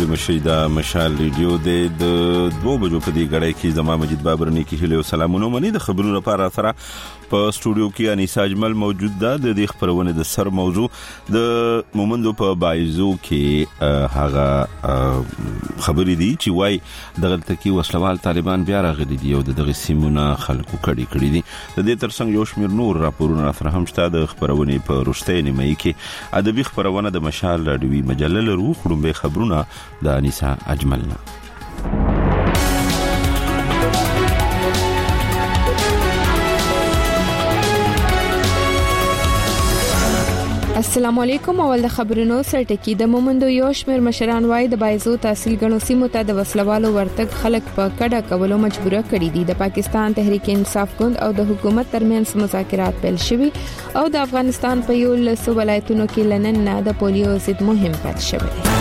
مشي د مشال ریډیو د 2 بجو په دې غړې کې زما مجید بابرني کې هلو سلامونه مني د خبرونو لپاره سره په سټوډیو کې انیسا اجمل موجود ده د دې خبرونه د سر موضوع د مومندو په بایزو کې هغه خبرې دي چې وای دغه تکي وسلوال طالبان بیا راغلي دي او دغه سیمونه خلکو کړي دي د دې ترڅنګ یو شمیر نور راپورونه سره هم شته د خبرونه په روشته نیمه کې ادبي خبرونه د مشال راډیوي مجله لرو خړم به خبرونه د انیسا اجملنا السلام علیکم. اول د خبرونو سرټکی د مومندو یو شمیر مشران وای د بایزو تحصیل غنو سیمو ته د وسلوالو ورتګ خلک په کډه کولو مجبور کړي دي. د پاکستان تحریک انصاف ګوند او د حکومت ترمنځ مذاکرات پیل شوي او د افغانستان په یو لسو ولایتونو کې لنن نه د پولیو ضد مهم پیل شوی.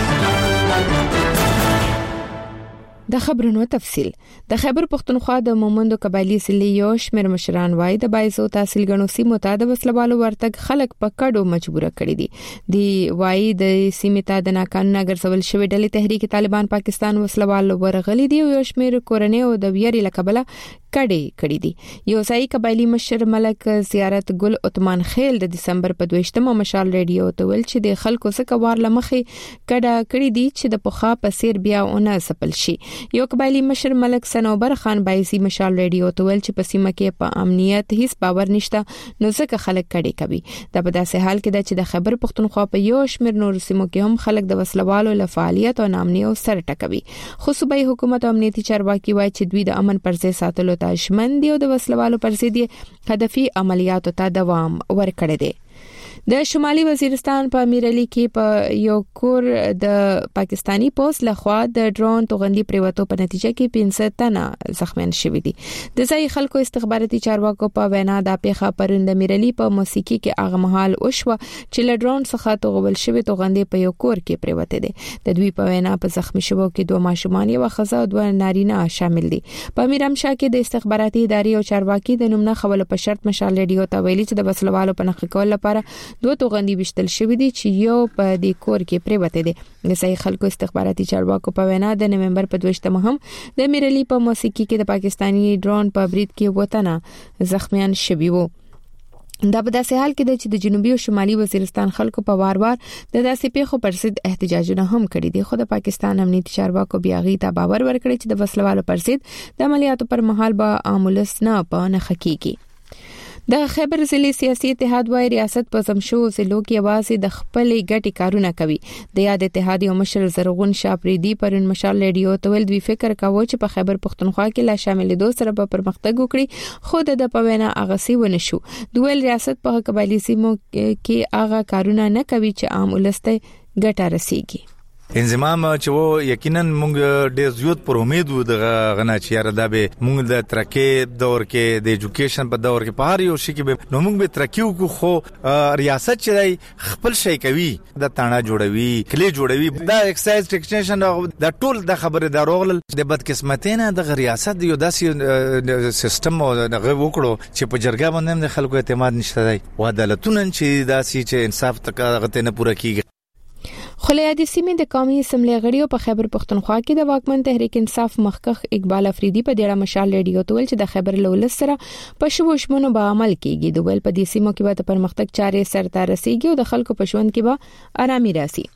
د خبرونو تفصیل د خیبر پختونخوا د مومندو قبایلی سلی یو شمیر مشران وای د بایزو تحصیل غنو سیمو ته د وسلوالو ورتګ خلک په کډو مجبور کړي دي. دی وای د سیمې ته د ناقانونه ګرځول شوی ډلې تحریک طالبان پاکستان وسلوالو ورغلي دي او یو شمیر کورنۍ او د ویری لکبله کړي دي. یو ځای قبایلی مشر ملک زیارت ګل عثمان خیل د دسمبر په 22مه مشال ریډیو ته ویل چې د خلکو څخه وار لمخې کډه کړي دي چې د پوخا په سیر بیا ونه سپل شي. یو قبایلی مشر ملک سنوبر خان بایزي مشال ریډیو ته ویل چې په سیمه کې په امنیت هیڅ باور نشته نو ځکه خلک کډه کوي. دا په داسې حال کې ده چې د خیبر پختونخوا په یو شمیر نور سیمو کې هم خلک د وسلوالو له فعالیت او نامنیو سره ټکوي. خو صوبایي حکومت او امنیتي چارواکي وایي چې دوی د امن پر ځای ساتلو ژمن دي او د وسلوالو پر ضد هدفي عملیاتو ته دوام ورکړي دي. د شمالي وزیرستان په امیرعلی کې په یو کور د پاکستانی پوس لخوا د ډرون توغندي پریوتو په نتیجه کې 500 تنه زخمیان شوي دي. د ځای خلکو استخباراتي چارواکو په وینا د پیښه پرند امیرعلی په موسیقي کې هغه مهال وشو چې له ډرون څخه توغول شوی توغندي په یو کور کې پریوته دي. د دوی په وینا په زخمی شوو کې 2 ماشومان یو خزه او 2 نارینه شامل دي. په میرامشاه کې د استخباراتي ادارې او چارواکي د نومنه خبرو په شرط مشال ریډیو ته ویلي چې د وسلوالو په نخښ کول لپاره 2 توغندي وشتل شوی دي چې یو په دې کور کې پریوته دي. د صحیح خلکو استخباراتي چارواکو په وینا د نومبر په 22مه هم د امیرعلی په موسیقي کې د پاکستانی ډرون په برید کې وطنه زخمیان شوي وو. دا په داسې حال کې چې د جنوبي او شمالي وزیرستان خلکو په وار د داسې پیښو پر ضد احتجاجونه هم کړي دي. خو د پاکستان امنیتي چارواکو بیا غي ته باور ورکړي چې د وسلوالو پر ضد د عملیاتو پر مهال به عاملس نه په نخښ کیږي. د خیبر ضلع سیاسي اتحاد وای ریاست په زمشو ضلعو کې आवाज د خپل ګټي کارونه کوي. د یاد اتحاد یو مشر زرغون شاپریدي پرون مشال ریډیو ته ول دوی فکر کاوه چې په خیبر پختونخوا کې لا شامل دي سره په پرمختګ وکړي خو د پوینا اغسی ونه شو. دوی ریاست په قبایلی سیمو کې هغه کارونه نه کوي چې عام ولسته ګټه رسیږي. انضمام چې وو یقینا موږ ډېر زیات پر امید وو د غنا چې یاره دا به موږ د ترکه دور کې د ایجوکیشن په دور کې په هر یو شي کې نو موږ به ترکیو کو خو ریاست چې خپل شي کوي د تاڼه جوړوي کلی جوړوي دا ایکسایز ټیکنیشن دا ټول د خبره دروغل د بدقسمتینه د ریاست یو داسې سیستم او دغه وکړو چې په جرګه باندې د خلکو اعتماد نشته دی او عدالتونه چې داسې چې انصاف تکغه نه پوره کیږي. خلیادي سیمې د قومي اسمبلی غړیو په خیبر پختونخوا کې د واکمن تحریک انصاف مخکخ اقبال افریدي په ډیره مشال ریډیو ته ویل چې د خیبر لولس سره په شوشمنو به عمل کیږي. د ویل په دې سیمو کې به پرمختګ چارې سرته رسیږي او د خلکو په ژوند کې به آرامي راسي.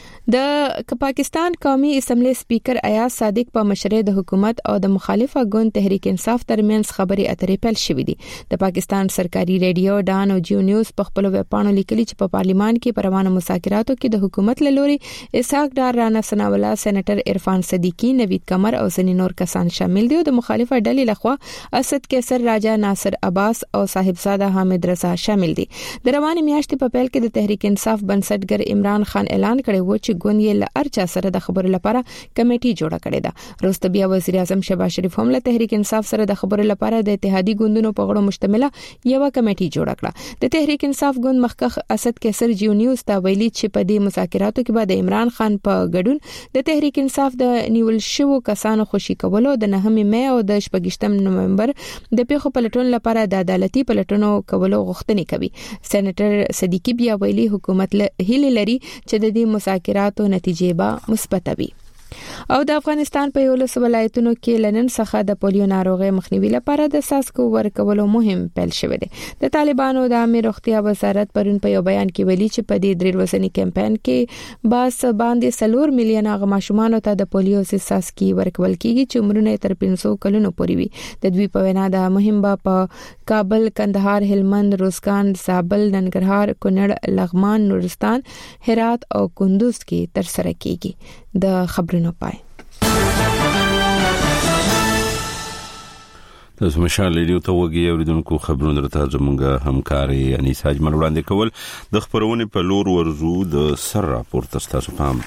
د پاکستان قومي اسمبلی سپیکر ایاز صادق په مشرۍ د حکومت او د مخالفه ګوند تحریک انصاف ترمنځ خبرې اترې پیل شوې دي. د پاکستان سرکاري ریډیو ډان او جیو نیوز په خپل ویبپاڼو لیکلي چې په پارلیمان کې په روانو مذاکراتو کې د حکومت له لوري اسحاق ډار رانا سناولا سېنیټر عرفان صدیقی نوید قمر او ځینې نور کسان شامل دي او د مخالفه ډلې لخوا اسد کیسر راجا ناصر عباس او صاحبزاده حامد رضا شامل دي. د روانې میاشتې په پیل کې د تحریک انصاف بنسټګر عمران خان اعلان کړی و چې ګوند یې له ارچا سره د خبرو لپاره کمیټي جوړه کړې ده. وروسته بیا وزیر اعظم شهباز شریف هم له تحریک انصاف سره د خبرو لپاره د اتحادی ګوندونو په غړو مشتمله یو کمیټي جوړه کړه. د تحریک انصاف ګوند مخکخ اسد کیسر جیو نیوز ته ویلي چې په دې مذاکراتو کې به د عمران خان په ګډون د تحریک انصاف د نیول شوو کسانو خوشي کولو د 9 مې او د 28 نومبر د پیښو پلټون لپاره د عدالتي پلټونو کولو غوښتنه کوي. سېنیټر صدیقی بیا ویلي حکومت له هیله لري چې د دې مذاکرات مخابراتو نتیجې به مثبت وي. او د افغانستان په 11 ولایتونو کې لنن څخه د پولیو ناروغي مخنیوي لپاره د ساسکو ورکولو مهم پیل شوی دی. د طالبانو د امیر روغتیا وزارت پرون په یو بیان کې ویلي چې په دې 3 ورځني کمپاین کې باس باندې 4 میلیون غماشومان ته د پولیو ساسکي ورکول کیږي چې عمرونه تر 500 کلونو پورې وي. د دوی په وینا د مهم په کابل، کندهار، هلمند، روزګان، زابل، ننګرهار، کونړ، لغمان، نورستان، هرات او کندوز کې تر سره کیږي. د خبرونو پای تاسو مشال لیدو ته وګورئ اوریدونکو خبرونه راته زموږه همکاري انیس حاجمل وړاندې کول د خبرونه په لور ورزو د سر راپورټ تاسو پام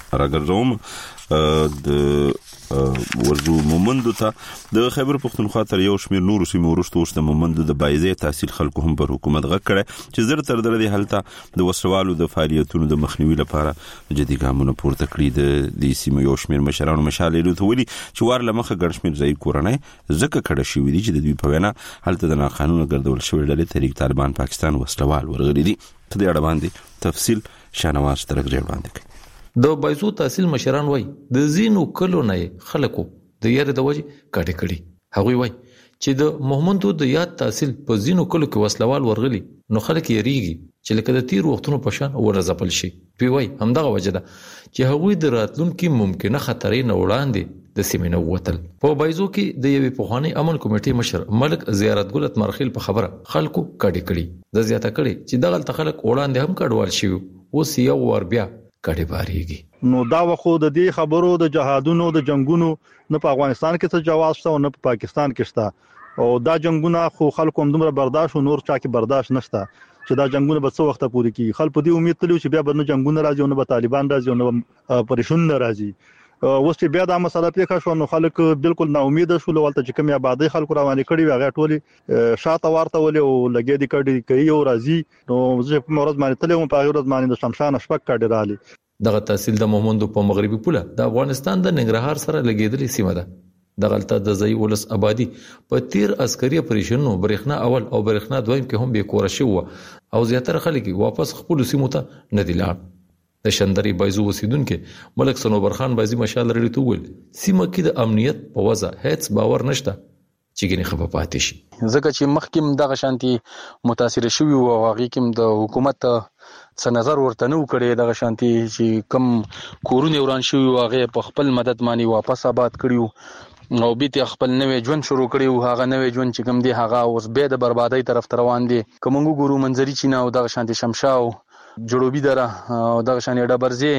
راګرځوم د ورزو مومندو ته د خیبر پختونخوا تر یو شمیر نور سیمو ورشته اوس د مومندو د بایزه تحصیل خلکو هم پر حکومت غږ کړي چې زر تر درې حالت د وسوالو د فعالیتونو د مخنیوي لپاره جدي ګامونه پورته کړي. د سیمو یو شمیر مشرانو مشال لیدو ته ویلي چې ور لمخه ګڼ شمیر ځای کورنۍ زکه کړه شوې دي چې د دوی په وینا حالت د ناقانونه ګرځول شوی ډلې طریق طالبان پاکستان وسلوال ورغلي دي. په دې اړه باندې تفصیل شانواز ترګ وړاندې کوي. د بایزو تحصیل مشران وای د زینو کلو نه خلکو د یاره د وجه کټه کړي. هغه وای چې د محمدو د یاد تحصیل په زینو کلو کې وسلوال ورغلي نو خلک یې ریږي چې لکه د تیر وختونو په شان ورزپل شي. پی وای همدغه وجه ده چې هغه د راتلونکو ممکنه خطرې نه وړاندې د سیمینو وتل. په بایزو کې د یوې پوخانی امن کمیټې مشر ملک زیارت ګل اتمرخیل په خبره خلکو کټه کړي. د زیاته کړي چې دغه خلک وړاندې هم کډوال شي او سیو ور بیا کډه باریږي. نو دا وخت د دې خبرو د جهادونو د جنگونو نه په افغانستان کې څه جواز شته او نه په پاکستان کې شته او دا جنگونه خو خلکو هم دومره برداشت او نور چا کې برداشت نشته چې دا جنگونه به څو وخت پورې کیږي. خلکو دې امید تلو چې بیا به نه جنگونه راځي او نه به طالبان راځي او نه پریشون راځي. اوس چې بیا دا مسله پیښه شو نو خلک بالکل نا امید شول ولته چې کوم آبادی خلکو روانې کړي هغه ټولي شاته ورته ولې او لګې دي کړي کوي او راځي. نو زه په ورځ باندې تلم په ورځ باندې د شمشان شپک کړي رالي. دغه تحصیل د مومندو په مغربي پوله د افغانستان د ننګرهار سره لګیدلې سیمه ده. دغلطه د ځای ولس آبادی په تیر عسکري اپریشنونو برېښنا اول او برېښنا دویم کې هم به کور شو او زیاتره خلک واپس خپل سیمو ته نه دی لاړ. د شندري بایزو وسیدونکو ملک سنوبر خان بایزي مشال لري ته ویل سیمه کې د امنیت په وضع هیڅ باور نشته چې ګنې خبره پاتې شي. ځکه چې مخکې دغه شانتي متاثر شوی او هغه کې د حکومت څه نظر ورته نو کړي دغه شانتي چې کم کورونه وران شوی او هغه په خپل مدد باندې واپس آباد کړیو او بیت خپل نوې ژوند شروع کړیو. هغه نوې ژوند چې کم دی هغه اوس به د بربادۍ طرف روان دي. کومنګو ګورو منځري چینه او دغه شانتي شمشاو جوړوبي دره او دغه شانې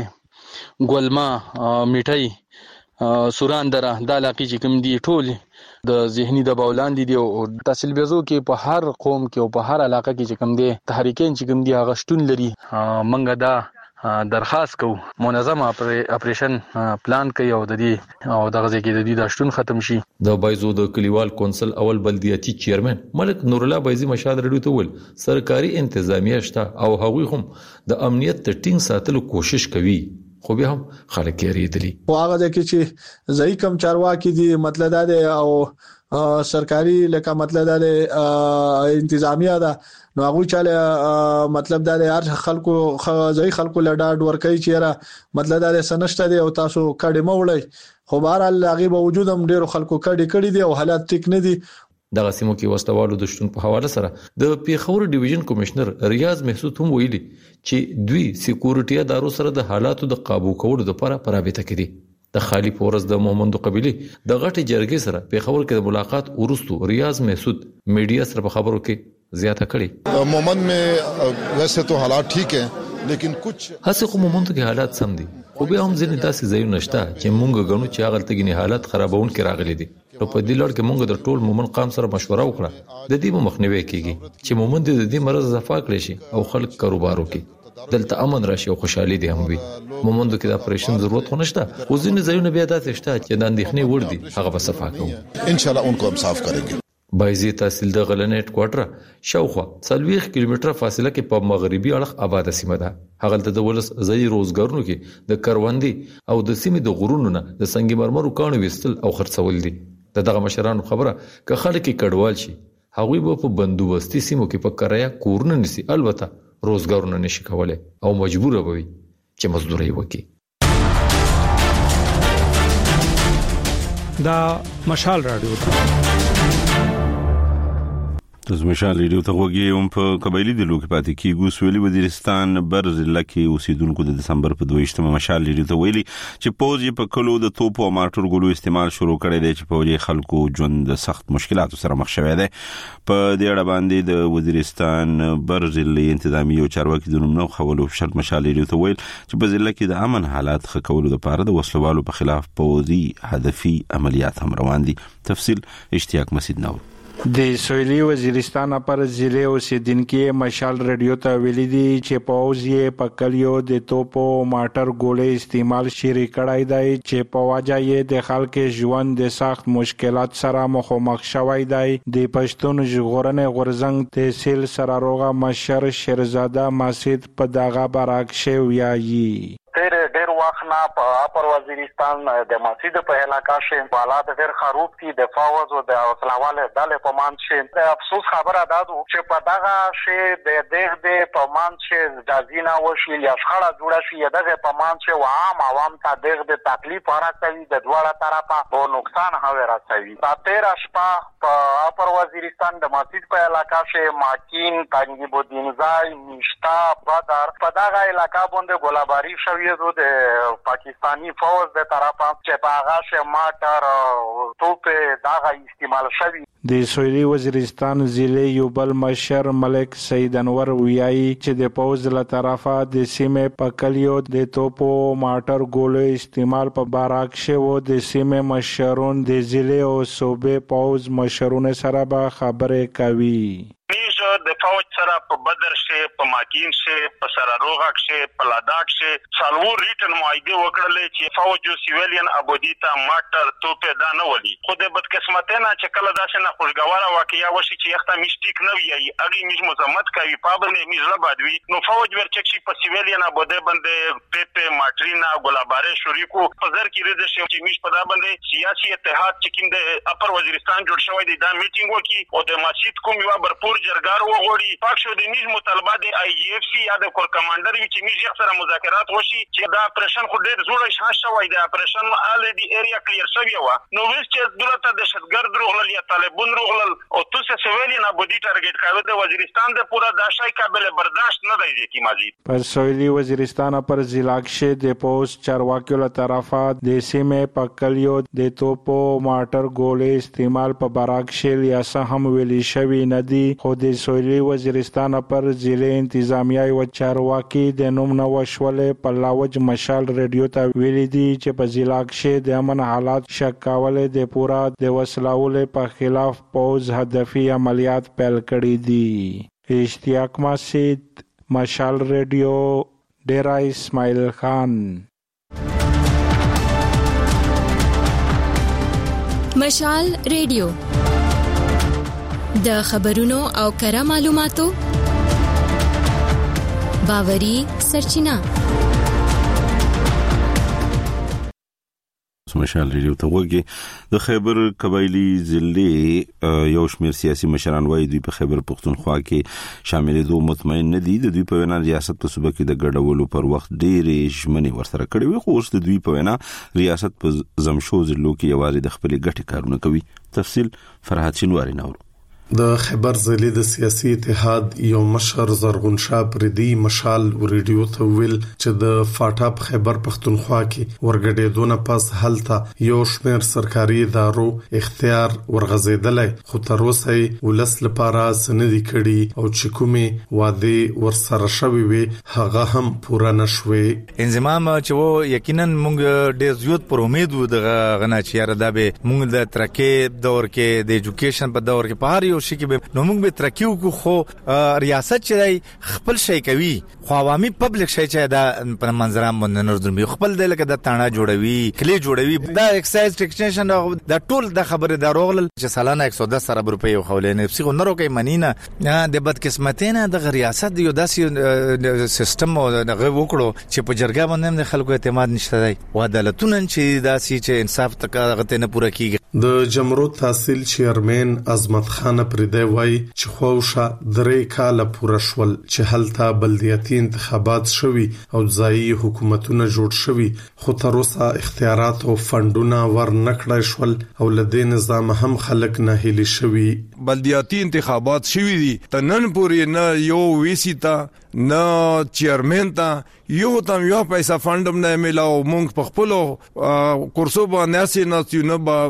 ډبرځي ګولما میټي سوران دره د علاقې چې کوم دی ټول د ذهني دباو لاندې دی او تحصیل بیزو کې په هر قوم کې او په هر علاقه کې چې کوم دی تحریکین چې کوم دی هغه شتون لري. منګه دا درخواست کو منظم اپریشن پلان کوي او د دې او دغه ځکه د دې د شتون ختم شي. د بایزو د کلیوال کونسل اول بلدیاتي چیرمن ملک نور الله بایزي مشال رډو ته ول سرکاري انتظامیه شته او هغوی هم د امنیت ته ټینګ ساتلو کوشش کوي خو به هم خلک یې ریدلی. او هغه د کې چې ځای کم چارواکي دي مطلب دا دی او سرکاري لکه مطلب دا دی انتظامیه ده نو هغه چاله مطلب دا دی هر خلکو ځای خلکو لډاډ ورکوي چې را مطلب دا دی سنشته دی او تاسو کډه مولای خو بهر الله به وجود هم ډیرو خلکو کړي دي او حالات ټیک نه دي. دغه سیمو کې وسوالو د شتون په حواله سره د پیښور ډیویژن کمشنر ریاض محسود هم ویلي چې دوی سکیورټي ادارو سره د حالاتو د قابو کولو لپاره پرابطه کوي. د خالی پورز د محمدو قبيله د غټي جرګې سره پیښور کې د ملاقات ورستو ریاض محسود میډیا سره په خبرو کې زیاته کړي. مومند میں ویسے تو حالات ٹھیک ہیں لیکن کچھ هڅه کوم مومند کې حالات سم دي خو به هم ځینې داسې ځایونه نشته چې مونږ غنو چې هغه تګنی حالات خرابون کې راغلي دي. نو په دې لړ کې مونږ د ټول مومن قام سره مشوره وکړه د دې مخنیوي کیږي چې مومن د دې مرز صفا کړي شي او خلک کاروبار وکړي دلته امن راشي او خوشحالي دي هم وي. مومن د کې د اپریشن ضرورت نشته خو ځینې ځایونه بیا داسې شته چې د اندېښنې وړ دي هغه به صفا کوو ان شاء الله ان کو هم صاف کړي. بایزي تحصیل د غلنټ کوارټر شاوخوا 40 کیلومتره فاصله کې په مغربي اړخ آباد سیمه ده. هغه د ولس ځای روزګارونو کې د کروندې او د سیمې د غرونو نه د سنگ مرمرو کانو وستل او خرڅول دي. دغه مشرانو خبره که خلک کډوال شي هغوی به په بندوبستي سیمو کې په کرایه کورونه نسی البته روزګارونه نشي کولای او مجبور وي چې مزدوري وکړي. دا مشال رادیو د مشال ریډیو ته وګورئ په قبایلی د لوک پاتې کیږي سویلي وزیرستان بر ضلع کې اوسیدونکو د دسمبر په 22مه مشال ریډیو ته ویلي چې پوز یې په کلو د توپ او ماټور ګولو استعمال شروع کړی دی چې په خلکو ژوند د سخت مشکلاتو سره مخ شوی دی په دې اړه باندې د وزیرستان بر ضلع انتظامی او چارواکي د نوم نو خولو شرط مشال ریډیو ته ویل چې په ضلع کې د امن حالات ښه کولو لپاره د وسلوالو په خلاف پوزي هدفي عملیات هم روان دي. تفصیل اشتیاق مسعود نور. د سویلي وزیرستان پر ضلع اوسیدونکو مشال ریډیو ته ویلي دي چې پوز یې په کلیو د توپو ماټر ګولې استعمال شری کړای دی چې په واجه یې د خلکو ژوند د سخت مشکلات سره مخامخ شوی دی. د پښتون ژغورنې غورزنګ تحصیل سراروغه مشر شیرزاده مسعود په دغه برعکس ویایي ډېر وخت نه په اپر وزیرستان د مسجد په علاقہ کې حالات ډېر خراب دي د فوج او د وسلواله ډلې په مان کې افسوس خبره ده چې په دغه شی د په مان کې ځازینا وشي یا شخړه جوړه شي دغه په مان کې عوام ته د تکلیف راځي د دواړه طرفه په نقصان هوي راځي. په 13 شپه په اپر وزیرستان د مسجد په علاقہ کې ماکین تنګي بودینځای نشتا بدر په دغه علاقہ باندې ګولاباری شوی د پاکستانی فوج د طرفه چې په هغه ماټر توپ دغه استعمال شوی. د سویلي وزیرستان ضلع یو بل مشر ملک سید انور ویایي چې د پوز له طرفه د سیمې په کلیو د توپو ماټر ګولو استعمال په باراک شو د سیمې مشرون د ضلع او صوبې پوز مشرون سره به خبرې کوي. د فوج سره په بدر کې په ماکین کې په سراروغه کې په لاداک کې څلور ریټن معاهده وکړل چې فوج او سیویلین ابودی ته ماټر توپ دا نه ولي. خو د بدقسمتانه چې کله داسې نه خوشګواره واقعیا وشي چې یخته میشتیک نه وي اګي میز مزمت کوي پابند میز لا بادوي نو فوج ورچک شي په سیویلین ابوده باندې پیپه ماټرینا ګلاباره شریکو په زر کې رده شي چې میش په دا باندې سیاسي اتحاد چې کوم د اپر وزیرستان جوړ شوی دی دا میټینګ وکي او د مسجد کوم یو برپور جرګار وغوړي پاک شو د میز مطالبه د آی اف سی یا د کور کمانډر چې میز یو سره مذاکرات وشي چې دا اپریشن خو ډېر زوړ شاه شوی دی اپریشن الریډي ایریا کلیر شوی و نو ویس چې دولت د شتګرد روغل یا طالبون روغل او تاسو سویلین ابودی ټارګټ کاوه د وزیرستان د پورا د شای قابل برداشت نه دی کی مزید. پر سویلي وزیرستان پر ضلع کې د پوز چارواکیو له طرفه د سیمې په کلیو د توپو ماټر ګولې استعمال په باراک شیل یا سهم ویلي شوی نه دی. خو د سویلي وزیرستان پر ضلع انتظامیه او چارواکي د نوم نو وشولې په لاوج مشال ریډیو ته ویلي دي چې په ضلع کې د امن حالات شکاوله د پورا د وسلاول په خلاف پوز هدفي عملیات پیل کړي دي. اشتیاق مسعود مشال ریډیو ډیرا اسماعیل خان. مشال ریډیو د خبرونو او کره معلوماتو باوري سرچینه. مشال ریډیو ته وګورئ د خیبر قبایلی ضلع یو شمېر سیاسي مشران وايي دوی په خیبر پختونخوا کې شاملېدو مطمئن نه دي. د دوی په وینا ریاست په صوبه کې د ګډولو پر وخت ډېرې ژمنې ورسره کړې وي خو اوس د دوی په وینا ریاست په زمشو ضلعو کې یوازې د خپلې ګټې کارونه کوي. تفصیل فرحات شینواری نور. د خیبر ضلع د سیاسي اتحاد یو مشر زرغون شاه پردي مشال ریډیو ته ویل چې د فاټاپ خیبر پختونخوا کې ورګډېدونه پس هلته یو شمېر سرکاري ادارو اختیار ورغځېدلې خو تر اوسه ولس لپاره سندې کړي او چې کومې واده ورسره شوي وي هغه هم پوره نشوي. انضمام چې وو یقینا موږ ډېر زیات پر امید وو دغه غنا چې یاره دا به موږ د ترکه دور کې د ایجوکیشن په دور کې په هر یو شي کې نو موږ به ترکیو کو خو ریاست چې خپل شي کوي خو عوامي پبلک شي چې دا په منظره باندې نور خپل د لکه د تاڼه جوړوي کلی جوړوي دا ایکسایز ټیکسیشن دا ټول د خبره دروغل چې سالانه 110 ارب روپۍ خولې نه پسې نورو کې منینه د بدقسمتینه د ریاست یو داسې سیستم او دغه وکړو چې په جرګه باندې د خلکو اعتماد نشته دی او عدالتونه چې داسې چې انصاف تک غته نه پوره کیږي. د جمهوریت تحصیل چیرمن عظمت خان پردی وای چې خوښه 3 کال پوره شول چې هلته بلدیاتي انتخابات شوي او ځایي حکومتونه جوړ شوي خو تر اوسه اختیارات او فندونه ور نکړای شول او لدې نظام هم خلک نه هلي شوي. بلدیاتي انتخابات شوي دي تنن پورې نه یو ویسی تا نه چیرمن تا یو تم یو پیسې فندم نه ملاو مونږ په خپل کورسو باندې ناسیو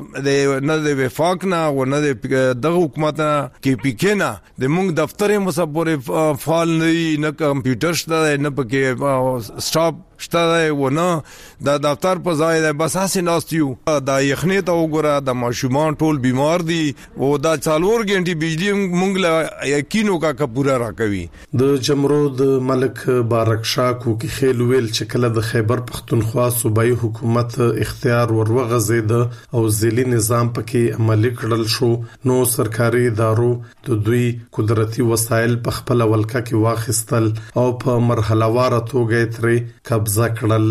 نه د وفاق نه او نه د حکومت کې پکې نه د مونږ دفتر مصبر فعال نه کمپیوټر شته نه پکې سټاپ شته ونه د دفتر په ځای د بس اساس ناسیو د یخنی ته وګوره د ماشومان ټول بیمار دي او د 4 غنټې بجلی مونږ له یقینو کا پورا راکوي. د جمرود ملک بارکشاه کوکي خیل ویل چې کله د خیبر پختونخوا صوبایي حکومت اختیار ورغزید او ځلی نظام پکې عملی کړل شو نو سرکاري ادارو د دوی قدرتي وسایل په خپل ولکه کې واخیستل او په مرحله واره توګه ترې قبضه کړل.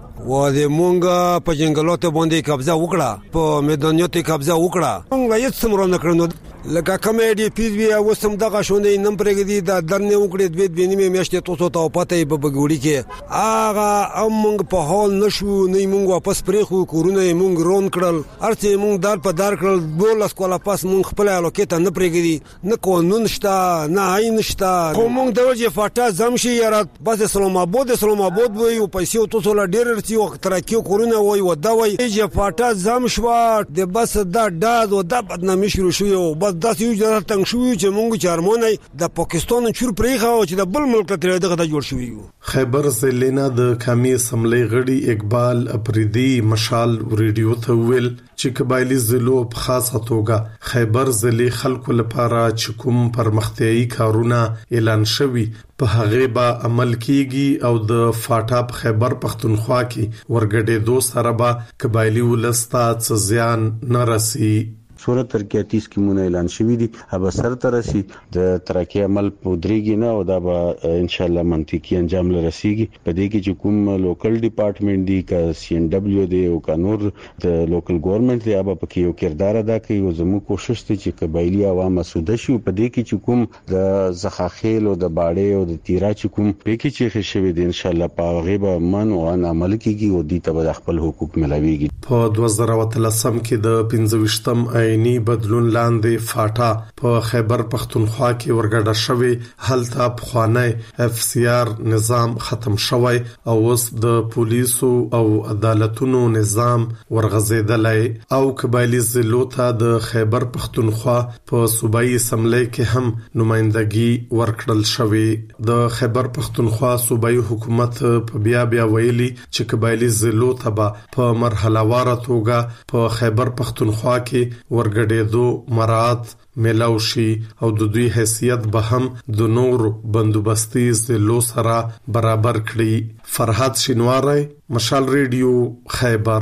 و د مونږه په جنگلاتو باندې قبضه وکړه په میدانیاتو قبضه وکړه مونږ هیڅ سمره نه کړنو لکه کمیډي پیز بیا وسم دغه شوندې نن پرګدي د درنه وکړې د بینې میاشتې توسو ته پته په بګوړي کې اغه مونږ په حال نشو نه مونږ واپس پرېخو کورونه مونږ رون کړل ارته مونږ دار په دار کړل بوله سکولا پاس مونږ خپل الوکیته نه پرګدي نه قانون شته نه عین شته خو مونږ دغه فاټا زمشي یارات بس اسلام آباد وي او پیسې توسو لا ډېر ورتي وخت ترکیو کورونه وي ودا وي چې فاټا زم شو د بس دا او د بدنامي شروع شو بس داسې یو ځل تنګ شو چې مونږ چارمونه د پاکستان چور پرېخه او چې د بل ملک ته دغه جوړ شوی یو. خیبر ضلع د قومي اسمبلی غړي اقبال اپریدي مشال ریډیو ته ویل چې قبایلی ضلعو په خاصه توګه خیبر ضلع خلکو لپاره چې کوم پرمختیايي کارونه اعلان شوي په هغه به عمل کیږي او د فاټا په خیبر پختونخوا کې ورګډېدو سره به قبایلی ولستا څه زیان نه رسي. صورت ترقیاتی سکیمونه اعلان شوي دي هغه سره ترسي د ترقی عمل پودريږي نه او دا به ان شاء الله منطقي انجام لرسيږي په دې کې چې کوم لوکل ډپارټمنټ دی کا سی ان دبليو دی او کا نور د لوکل ګورنمنت دی هغه پکې یو کردار ادا کوي او زموږ کوشش ته چې قبایلی عوام مسوده شي په دې کې چې کوم د زخاخیل او د باړې او د تیرا چې کوم پکې چې شوي دي ان شاء الله په غیبه من او عمل کیږي او دې ته خپل حقوق ملويږي. په 2013 کې د 25م عیني بدلون لاندې فاټا په خیبر پختونخوا کې ورګډه شوی هلته پخوانی اف سی آر نظام ختم شوی او اوس د پولیسو او عدالتونو نظام ورغزیدلی او قبایلی ضلعو ته د خیبر پختونخوا په صوبایي اسمبلی کې هم نمائندګي ورکړل شوی. د خیبر پختونخوا صوبایي حکومت په بیا ویلي چې قبایلی ضلعو ته په مرحله واره توګه په خیبر پختونخوا کې ورګډېدو مراد ملاو شي او د دوی حیثیت به هم د نور بندوبستي ضلعو سره برابر کړي. فرحات شینواری، مشال ریډیو، خیبر.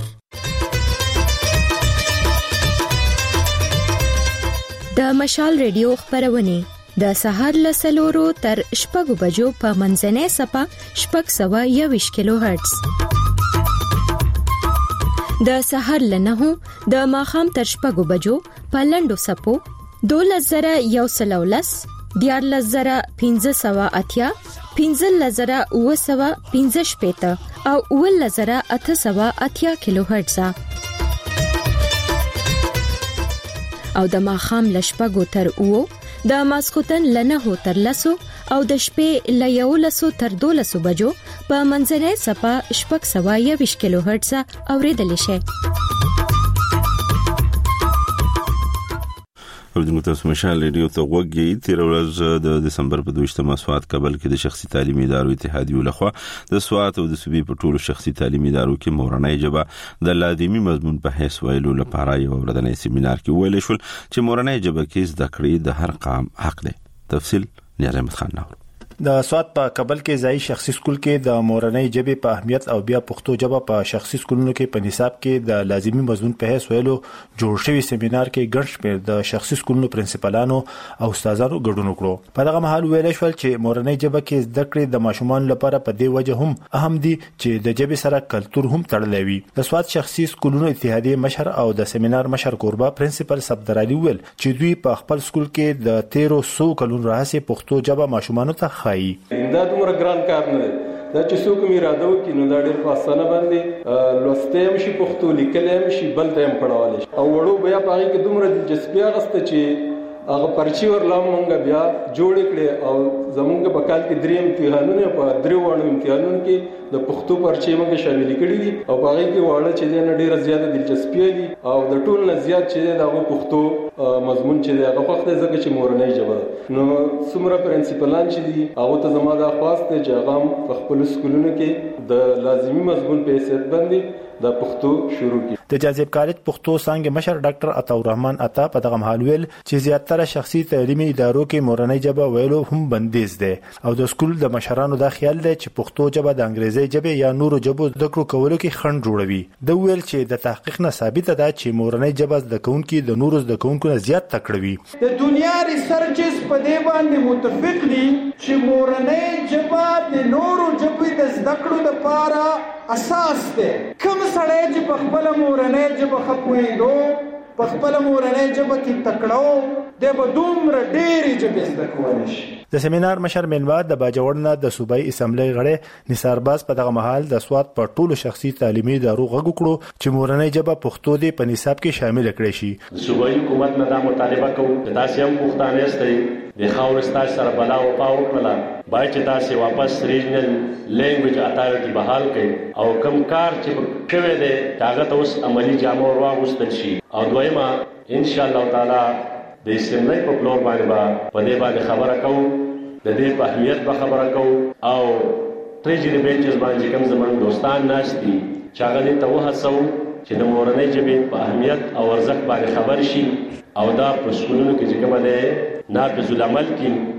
د مشال ریډیو خبرونه د سهار له 4 تر 6 بجو په منځنۍ صفه 621 کیلو هرتز، د سهار له 9 د ماخام تر 6 بجو په لنډو صفو 2111 14580 15015 او 11880 کیلو هرتز او د ماخام له 6 تر 9 د ماسختن له 9 تر 10 او د شپې له 11 تر 12 بجو په منځنۍ صفه 621 کیلو هرتز اوریدل شي. د تاسو مشال ریډیو ته وګورئ. تیر ورځ د دسمبر په 22مه سواد کابل کې د شخصي تعلیمي ادارو اتحادیه لخوا د سواد او د صوبې په ټولو شخصي تعلیمي ادارو کې مورنۍ ژبه د لازمي مضمون په حیث ویلو لپاره یو ورځنی سیمینار کې ویل شول چې مورنۍ ژبه کې زده کړې د هر قام حق دی. تفصیل نیاز احمد خان نور. د سواد په کابل کې ځای شخصي سکول کې د مورنۍ ژبې په اهمیت او بیا پښتو ژبه په شخصي سکولونو کې په نصاب کې د لازمي مضمون په هیڅ ویلو جوړ شوی سیمینار کې ګڼ شمېر د شخصي سکولونو پرنسپلانو او استادانو ګډون وکړو. په دغه مهال ویل شو چې مورنۍ ژبه کې زده کړې د ماشومان لپاره په دې وجه هم اهم دي چې د ژبې سره کلتور هم تړلی وي. د سواد شخصي سکولونو اتحادیې مشر او د سیمینار مشر کوربه پرنسپل صفدر علي ویل چې دوی په خپل سکول کې د 1300 کلونو راهیسې پښتو ژبه ماشومانو ته ښایي. دا دومره ګران کار نه دی، دا چې څوک مې اراده وکړي نو دا ډېر په اسانه باندې لوستی هم شي، پښتو لیکلی هم شي، بل ته هم پړولی شي. او وړو بیا په هغې کې دومره دلچسپي اخیسته چې هغه پرچې ورله مونږ بیا جوړې کړې او زمونږ په کال کې 3 امتحانونه په 3 واړو امتحانونو کې د پښتو پرچې مونږ شامل کړي دي او په هغې کې واړه چې دی نه ډېره زیاته دلچسپي دي او د ټول نه زیات چې دی د هغو پښتو مضمون چې دی هغه خوښ دی ځکه چې مورنۍ ژبه ده. نو څومره پرنسپلان چې دي هغو ته زما دا خواست دی چې هغه هم په خپلو سکولونو کې د لازمي مضمون په حیثیت باندې د پښتو شروع کړي. د جاذب کالج پښتو څانګې مشر ډاکټر عطاالرحمن عطا په دغه مهال ویل چې زیاتره شخصي تعلیمي ادارو کې مورنۍ ژبه ویلو هم بندیز دی او د سکول د مشرانو دا خیال دی چې پښتو ژبه د انګریزي ژبې یا نورو ژبو زده کړو کولو کې خنډ جوړوي. د ویل چې د تحقیق نه ثابته ده چې مورنۍ ژبه زده کوونکي د نورو زده کوونکو نه زیات تکړه وي. د دنیا ریسرچز په دې باندې متفق دي چې مورنۍ ژبه د نورو ژبو د زده کړو لپاره اساس دی. کوم سړی چې په خپل مورنۍ ژبه خپويدو په خپل مورنۍ ژبه کې تکړه دی به دومره ډېرې ژبې زده کولی شي. د سیمینار مشر مینواد د باجوړ نه د صوبایي اسمبلی غړی نثار باز په دغه مهال د سواد په ټولو شخصي تعلیمي ادارو غږ وکړو چې مورنۍ ژبه پښتو دې په نصاب کې شامل کړي شي. صوبایي حکومت نه دا مطالبه کوو چې تاسو هم پښتانه یاست، د خاور ستاسو سره بلا او پاو کړل باید چې تاسو واپس ریجنل لینګویج اتارټي بحال کړئ او کوم کار چې شوی دی هغه ته اوس عملی جامه ور واغوستل شي. او دویمه ان شاء الله تعالی د اسمبلی په فلور باندې په دې باندې خبره کوو، د دې په اهمیت به خبره کوو او ټریجري بینچز باندې کوم زموږ دوستان ناست دي چې هغه دې ته وهڅوو چې د مورنۍ ژبې په اهمیت او ارزښت باندې خبر شي او دا په سکولونو کې چې کومه دی نافذ العمل کړي.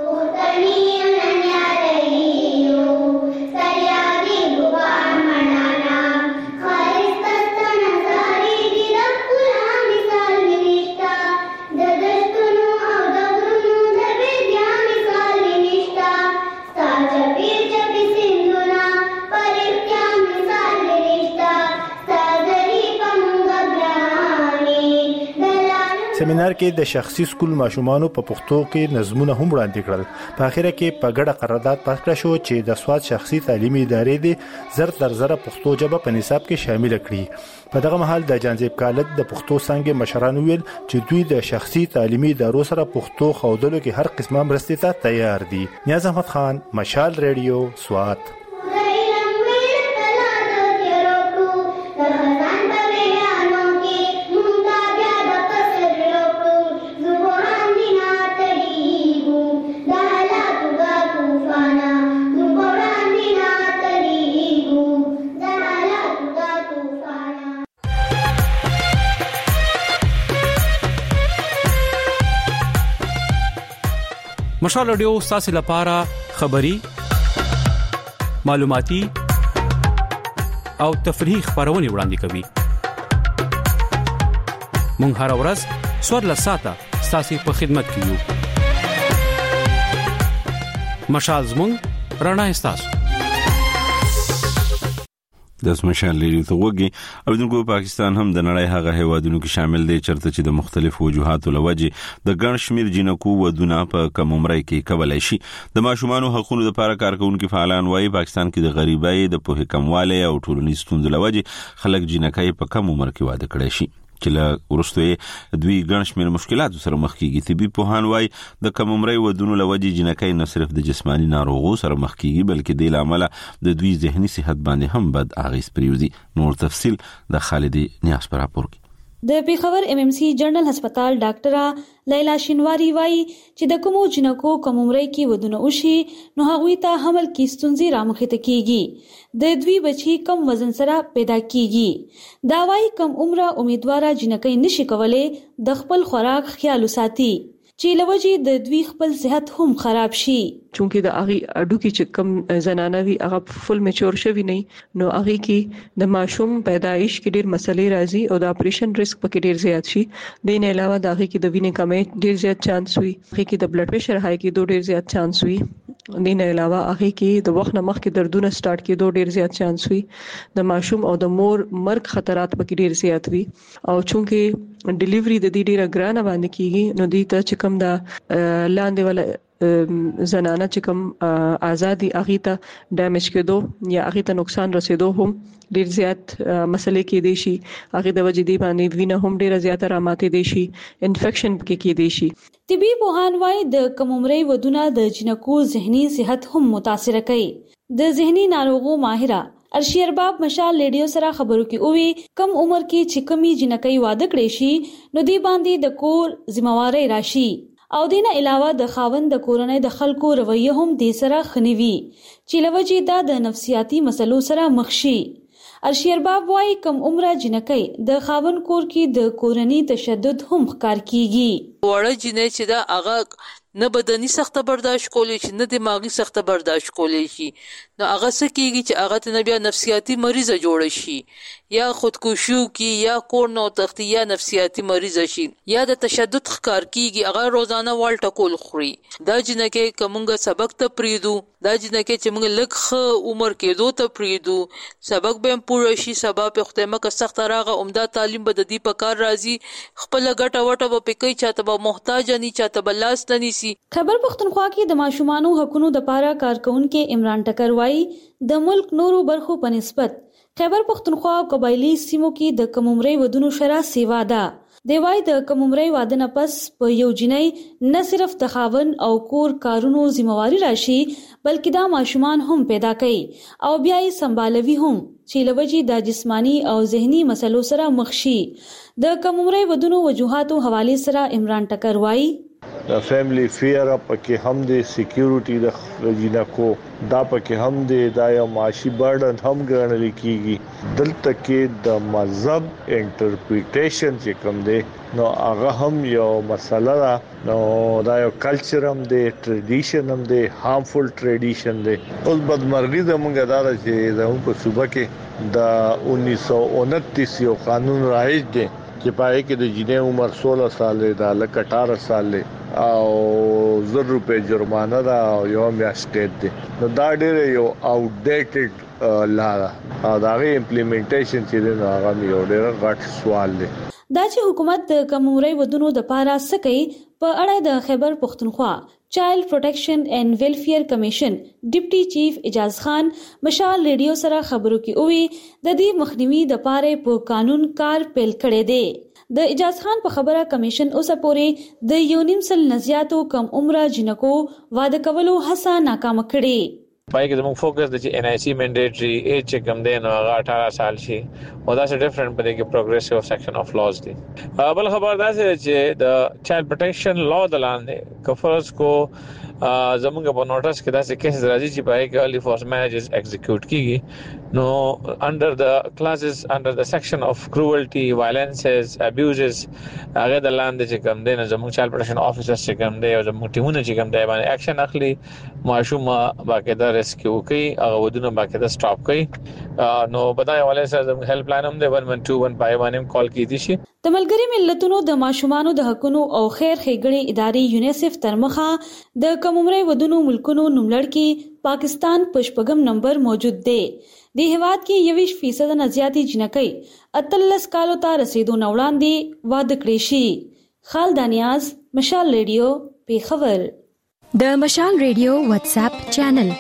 سیمینار کې د شخصي سکول ماشومانو په پښتو کې نظمونه هم وړاندې کړل. په اخره کې په ګډه قرارداد پاس کړ شو چې د سواد شخصي تعلیمي ادارې د زر تر زر پښتو ژبه په نصاب کې شامل کړي. په دغه مهال د جانزیب کالج د پښتو څانګې مشران ویل چې دوی د شخصي تعلیمي ادارو سره پښتو خودلو کې هر قسمه مرستې ته تیار دي. نیاز احمد خان، مشال ریډیو، سواد. مشال رادیو ستاسو لپاره خبری، معلوماتي او تفریحي خبرونه وړاندې کوي. مونږ هر ورځ سوړ لساته ستاسو په خدمت کې یو. مشال زموږ رڼا ستاسو د مشال لري ته وګي. اوبدونکو پاکستان هم د نړۍ هغه هیوادونو کې شامل دی چرته چې د مختلفو وجوهاتو لوجه د ګڼ شمیر جنکو ودونه په کم عمر کې کولای شي. د ماشومانو حقوقو لپاره کارکونکو فعالان وايي پاکستان کې د غریبۍ د پوهې کموالی او ټولنیز ستونزو لوجه خلک جنکۍ په کم عمر کې واده کړي شي چې له ورستوي دوی ګڼ شمیر مشکلات سره مخ کیږي. طبي پوهان وايي د کم عمرۍ ودونو لوجه جنکۍ نه صرف د جسمانی ناروغو سره مخ کیږي بلکې د لامل د دوی ذهني صحت باندې هم بد اغیز پریوزي. نور تفصيل د خالد نیاز پر راپور کې. د پیښور MMC جنرال هسپتال ډاکټره لیلا شینواری وایي چې د کومو جنکو کم عمرۍ کې ودونه وشي نو هغوی ته حمل کې ستونزې رامخته کیږي. د دوی بچي کم وزن سره پیدا کیږي. دا وایي کم عمره امیدواره جنکۍ نشي کولای د خپل خوراک خیال وساتي. چې لوجي د دوی خپل صحت هم خراب شي. چونکه د اغي اډو کې چې کم زنانه وي هغه فل میچور شوی نه نو اغي کې د ماشوم پیدایش کې ډیر مسلې راځي او د اپریشن ریسک پکې ډیر زیات شي. د نه علاوه د اغي کې د وینې کمې ډیر زیات چانس وي. اغي کې د بلډ پریشر هاي کې ډیر زیات چانس وي. د نه علاوه اغي کې د وخت نه مخکې دردونه سٹارټ کېدو ډیر زیات چانس وي. د ماشوم او د مور مرګ خطرات پکې ډیر زیات وي او چونکه ډیلیوري د دې ډیره ګرانه باندې کیږي نو دې ته چې کوم دا لاندې ولا زنانه چې کوم ازادي اغه ته ډیمیج کېدو یا اغه ته نقصان رسیدو هم ډیر زیات مسلې کې دي شي. اغه د وجې دی باندې وینه هم ډیر زیات راماته دي شي. انفیکشن کې دي شي. طبي پوهان وايي د کم عمرۍ ودونه د جنکو ذهني صحت هم متاثر کوي. د ذهني ناروغو ماهره ارشی ارباب مشال ریډیو سره خبرو کې اووي کم عمر کې چې کمی جنکۍ واده کړي شي نو دی باندې د کور ذمہواری راشي او دینه علاوه د خاوند د کورنۍ د خلکو رویه هم د سره خنوي چې لوجي دا د نفسیاتي مسلو سره مخ شي. ارشی ارباب وايي کم عمره جنکۍ د خاوند کور کې د کورنۍ تشدد هم ښکار کیږي. وړه جنې چې دا هغه نه بدني سخته برداشت کولی شي نه دماغي سخته برداشت کولی شي نو هغه څه کیږي چې هغه ته بیا نفسیاتي مریضه جوړ شي یا خودکشي کی یا کور نو تختی یا نفسیاتي مریضه شي یا د تشدد ښکار کیږي. هغه روزانه والټه کول خوري. دا جنکه کومګه سبق ته پریدو دا جنکه چې موږ لږ عمر کې دوه ته پریدو سبق به پوره شي سبب په ختمه که سخت راغه عمده تعلیم به د دې په کار راځي خپل ګټه وټه به پکې چاته به محتاج نه چاته بلاس نه سي. خیبر پختونخوا کې د ماشومانو حقوقو د پاره کارکونکو عمران ټکر وايي د ملک نورو برخو په نسبت خیبر پختونخوا او قبایلی سیمو کې د کم عمرۍ ودونو شرح سیوا ده. دی وايي د کم عمرۍ واده نه پس په یو جنۍ نه صرف د خاوند او کور کارونو ذمہواری راشي بلکې دا ماشومان هم پیدا کوي او بیا یې سمبالوي هم چې لوجي د جسمانی او ذهني مسلو سره مخ شي. د کم عمرۍ ودونو وجوهاتو حواله سره عمران ټکر وايي د فیملی فیر پکې هم د سکیورټي د جنکو دا پکې هم د یو معاشي برډن هم ګڼل کیږي. دلته کې د مذهب انټرپریټیشن چې کوم دی نو هغه هم یو مسله ده. نو دا یو کلچر هم دی ټریډیشن هم دی هارمفul ټریډیشن دی. اوس بدمرغي زموږ دا چې زموږ په صوبه کې د 1929 یو قانون رایج دی چې پای کې د جنې عمر 16 سال دی د لکه 18 سال دی او 1,000 روپے جرمانه ده او یو میاشت قید دی. نو دا ډېر یو آوټ ډیټډ لا او دا غي امپلیمنټیشن چې دی هغه یو ډېر غټ سوال دی. دا چې حکومت د کم عمرۍ ودونو د پاره سکی په اړه د خیبر پختونخوا چایلډ پروټیکشن اینڈ ویلفیر کمیشن ډیپټي چیف اجاز خان مشال ریډیو سره خبرو کې اووي د دې مخنیوي د پاره په قانون کار پیل کړي دي. د اجاز خان په خبره کمیشن اوسه پورې د 1.5 نزياتو کم عمره جنکو واده کولو هڅه ناکام کړي. پای کې زموږ فوکس د ان آی سی منډیټری ایج چې کم دی نو هغه 18 سال شي او دا څه ډیفرنٹ په دې کې پروګریسیو سیکشن اف لاز دی. بل خبر دا چې د چایلډ پروټیکشن لا د لاندې کفرز کو زموږ په نوټس کې دا څه کیس راځي چې پای کې الی فورس مینیجرز ایگزیکیوټ کیږي نو انډر د کلاسز انډر د سیکشن اف کروولټي وایلنسز ابیوزز هغه د لاندې چې کم دی نو زموږ چایلډ پروټیکشن افیسرز چې کم دی او زموږ ټیمونه چې کم دی باندې اکشن اخلي ماشوم باقاعده ریسکیو کوي هغه ودونه باقاعده سټاپ کوي. نو بدای حواله سره زموږ هیلپ لاین هم دی 1121 کال کیدی شي. د ملګری ملتونو د ماشومانو د حقوقو او خیر ښېګڼې ادارې یونیسف تر مخه د کم عمرۍ ودونو ملکونو نوملړ کې پاکستان په 8 نمبر موجود دی. د هیواد کې 20% نه زیاتې جنکۍ 18 کالو ته رسیدو نه وړاندې واده کړې شي. خالد نیاز مشال ریډیو پیښور. د مشال ریډیو واتس اپ چینل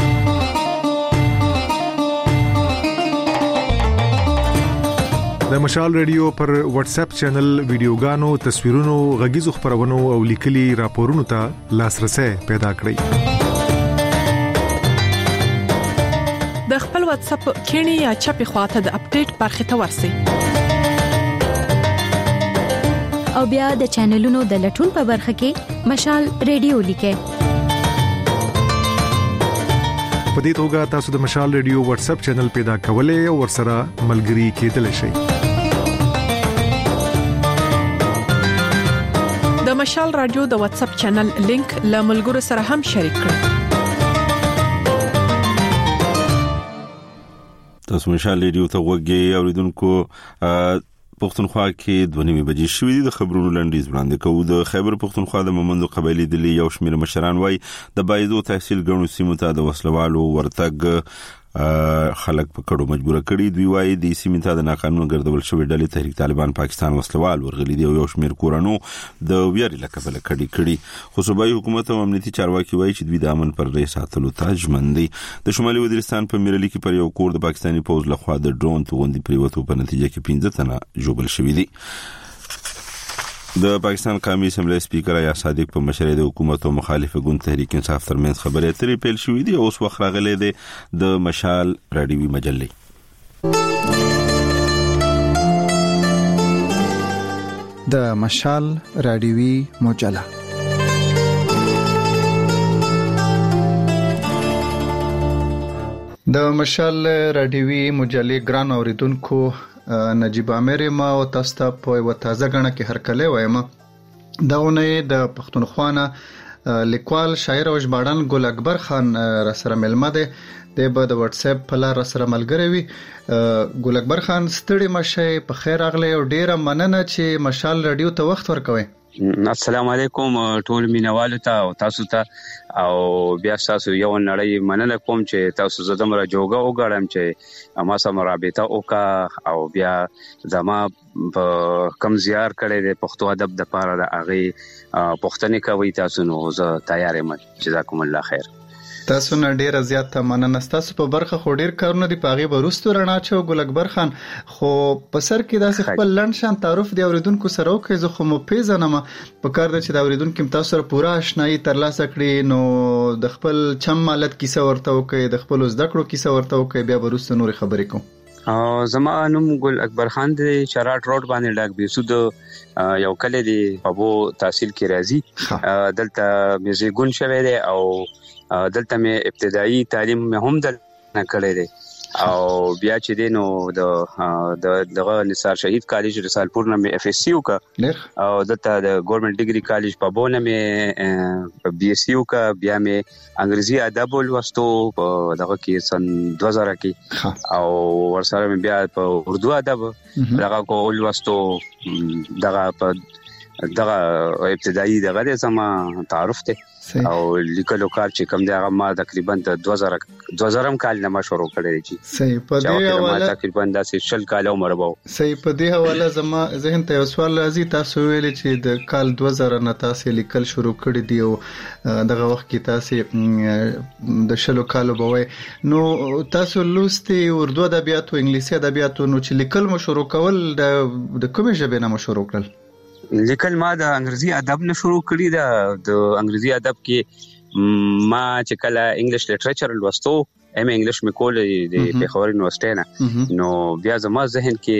د مشال ریډیو پر واتس اپ چینل ویډیوګانو تصویرونو غږیزو خبرونو او لیکلي راپورونو ته لاسرسي پیدا کړئ. د خپل واتس اپ کینی یا چپی خواته د اپډیټ برخه ته ورسئ او بیا د چینلونو د لټون په برخه کې مشال ریډیو لیکئ. په دې توګه تاسو د مشال ریډیو واتس اپ چینل پیدا کولای او ورسره ملګري کېدلی شئ. د مشال رادیو د واتس اپ چینل لینک له ملګرو سره هم شریک کړئ. تاسو مشال رادیو ته وګورئ اوریدونکو. پښتونخوا کې 2:30 بجې شوې د خبرونو لنډیز وړاندې کوو. د خیبر پښتونخوا د مومندو قبایلی د یو شمېر مشران وای د بایدو تحصیل غنو سیمو ته د وسلوالو ورتګ خلک په کډو مجبور کړي. دوی وایي د سیمې ته د ناقانونه ګرځول شوی ډلې تحریک طالبان پاکستان وسلوال ورغلي دی او یو شمېر کورانو د ویاري لکبل کړي. خو صوبایي حکومت او امنیتي چارواکي وایي چې دوی د امن پر ځای ساتلو ته ژمن دي. د شمالي وزیرستان په میرلی کې پر یو کور د پاکستاني پوز لخوا د ډرون توغندي پریوتو په نتیجه کې 15 تنه ژوبل شوي دي. د پاکستان قومي اسمبلی سپیکر یا صادق په مشرۍ د حکومت او مخالف ګوند تحریک انصاف ترمنځ خبرې اترې پیل شوې دي او اوس وخت راغلی دی د مشال رادیوي مجلې. د مشال رادیوي مجله د مشال رادیوي مجلې ګران اوریدونکو، نجیب عامر ما او تاسو ته په یو تازه غنه کې هرکلی وایم. دا ونه د پښتونخوا نه لیکوال شاعر او ژباړن ګل اکبر خان را سره ملمه ده. د واتس اپ په لار سره ملګری وي. ګل اکبر خان ستړي مشه په خیر اغلی او ډیره مننه چې مشال رادیو ته وخت ورکوي. السلام علیکم ټول مینوالو ته او تاسو ته، او بیا تاسو یو نړۍ مننه کوم چې تاسو زدم را جوګه وګړم چې ما سره رابطه وکا او بیا زما په کم زیار کړي د پښتو ادب د پاره د اغه پښتني کوي. تاسو نو زه تیار یم. جزاکم الله خیر. تاسو نه ډیره زیاته مننه. تاسو په برخه خو ډیر کارونه دی پاغي برستو رڼا چو ګل اکبر خان، خو په سر کې داسې خپل لند شان تعارف دی اوریدونکو سره وکړي. زه خو مو پیژنم په کار د چې د اوریدونکو تاسو سره پوره آشنایی ترلاسه کړي، نو د خپل چم مالت کیسه ورته وکړي، د خپل زده کړو کیسه ورته وکړي، بیا برستو نور خبرې کوم. زما نوم ګل اکبر خان دی. چراټ روډ باندې ډاک بیسود یو کله دی په تحصیل کې راځي. دلته میزګون شوی دی او دلته مې ابتدایي تعلیم هم دلته کړی دی او بیا چې دینو دغه نثار شهید کالج رسالپور نه مې اف اس سی وکړ او دلته د ګورنمنت ډیګري کالج په بونه مې بي اس سی وکړ. بیا مې انګریزي ادب ولوستو په دغه کې سن 2000 کې او ورسره مې بیا په اردو ادب دغه کو ولوستو. دغه ابتدایي دغه زما تعارف ته او لیکلو کار چې کوم دی هغه ما تقریبا د 2000 کال نه شروع کړی دی. صحیح. په دې حواله تقریبا داسې 40 کال عمر وو. صحیح. په دې حواله زما ذهن ته یو سوال راځي. تاسو ویل چې د کال 2000 نه تاسو لیکل شروع کړی دی او دغه وخت کې تاسو د 40 کالو بوي، نو تاسو لوستي اردو ادبیات او انګلیسي ادبیات، نو چې لیکل مو شروع کول د کومه ژبه نه مو شروع کړل؟ لیکل ما د انګریزي ادب نه شروع کړی دا. د انګریزي ادب کې ما چې کله انګلیش لټریچر لوستو ام انګلیش مې کول د پیښور یونیورسيټي نه، نو بیا زما ذهن کې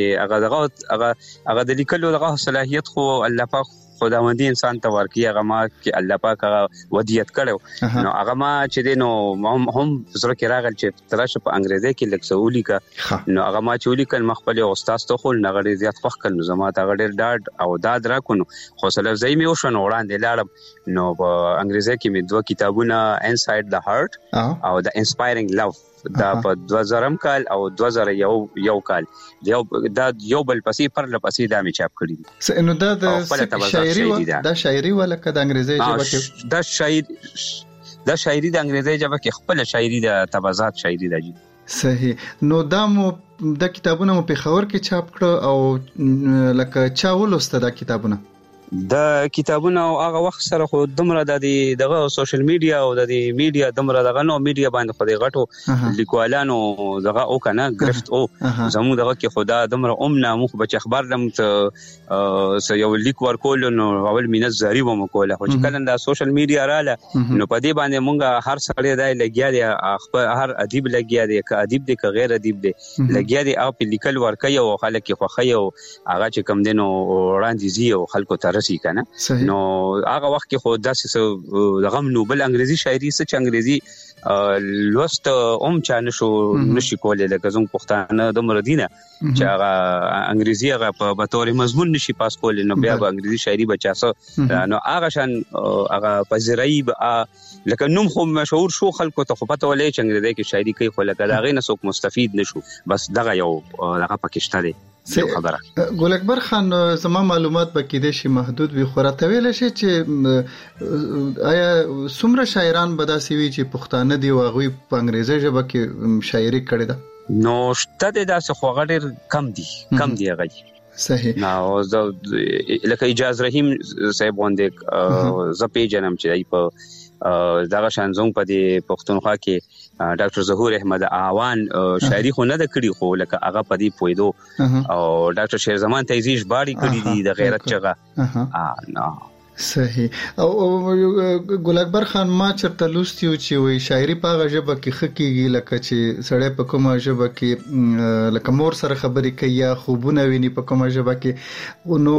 هغه د لیکلو دغه صلاحیت خو الله پاک خداوندی انسان ته ورکی. هغه ما کې الله پاک ودیت کړو، نو هغه ما چې دینو هم زړه کې راغل چې تراشه په انګریزي کې لکسولي کا، نو هغه ما چې ولیکل مخبل استاد ته خل نغړې زیات فخ کړ. نو زما ته غډیر ډاډ او داد راکونو حوصله زې مې وشن وړاندې لاړم. نو په انګریزي کې مې 2 کتابونه انساید د هارت او د انسپایرینګ لو دا په 2000 کال او 2001 کال دا یو بل پسې پر لپسې دا می چاپ کړی دي. نو دا د شاعري ولا کده انګریزي ژبه کې دا شاعري د انګریزي ژبه کې خپل شاعري د تبازات شاعري دی. صحیح. نو دا مو د کتابونو په پیښور کې چاپ کړ او لکه چا ولوسته دا کتابونه؟ د کتابونو هغه وخت سره خو دمره دغه سوشل میډیا او د میډیا دمره دغه نو میډیا باندې خو د غټو لیکوالانو دغه او کنه گرفت او زمو دغه کې خدا دمره نه مخ بچ اخبار لم ته یو لیک ورکول نو اول مینه زری و مکوله خو چې کله د سوشل میډیا رااله نو په دې باندې مونږه هر سړی دی لګیا دی، هر ادیب لګیا دی، که ادیب دی که غیر ادیب دی لګیا دی او په لیکل ورکي او خلک خوخي او هغه چې کم دینو وړاندې زی او خلکو ته رسی کنه. نو هغه وخت کې خو داسې د غم نوبل انګریزي شاعري چې انګریزي لوست چا نشي کولای لکه زموږ پښتانه د مردینه چې هغه انګریزي هغه په تور مضمون نشي پاس کولای، نو بیا به انګریزي شاعري بچاسه نو هغه شان هغه پذیرای لکه نوم خو مشهور شو خلکو ته خو پته ولې چې انګریزي کې شاعري کوي، خو لکه دا غي نه څوک مستفید نشو. بس دغه یو دغه پکشته دی خبره. ګل اکبر خان زما معلومات پکې د شي محدود وي، خو راته ویل شي چې آیا څومره شاعران به داسې وي چې پښتانه دی واغوي په انګریزي ژبه کې شاعري کړې ده؟ نو شته داسې خو غډیر کم دي هغه. صحیح. نو لکه اجاز رحیم صاحب باندې ز پیجنم چې په دغه شانزون په دې پښتونخوا کې ډاکټر ظهور احمد اعوان شاعري خو نه د کړي، خو لکه هغه په دې پویدو او ډاکټر شیرزمان تیزیش باړي کړي دي د غیرت چغه. نو صحیح. او ګل اکبر خان ما چرته لوستیو چې وای شاعري په هغه ژبه کې خکېږي لکه چې سړی په کومه ژبه کې لکه مور سره خبرې کوي یا خوبونه ویني په کومه ژبه کې، نو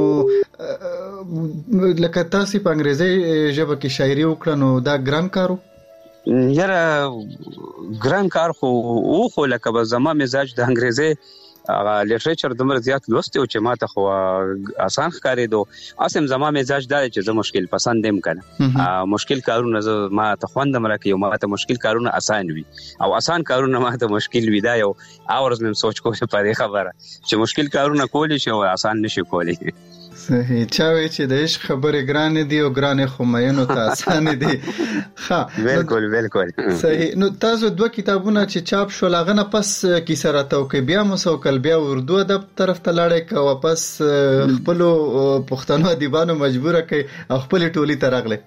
لکه تاسو په انګریزي ژبه کې شاعري وکړه نو دا ګران کارو؟ یاره ګران کار خو لکه به زما مزاج د انګریزي لیټریچر دمر زیات لوستي او چې ماته خو آسان ښکارېدو. اسم زما مزاج دا چې زه مشکل پسندم کنه، مشکل کارونه ما ته خوندم راکې او ما ته مشکل کارونه آسان وي او آسان کارونه ما ته مشکل وي. دا یو اورز مم سوچ کوم په دې خبره چې مشکل کارونه کولی شي او آسان نشي کولی. صحیح. چا وی چې د عشق خبره ګران دي او ګران خو مینو ته آسان دي. ها بالکل. صحیح. نو تاسو دوه کتابونه چې چاپ شول هغه نه پس کی سره توکي بیا مسوکل بیا اردو ادب طرف ته لاړې کا واپس خپل پښتنو ادیبانو مجبور کړي او خپل ټولي ترغله.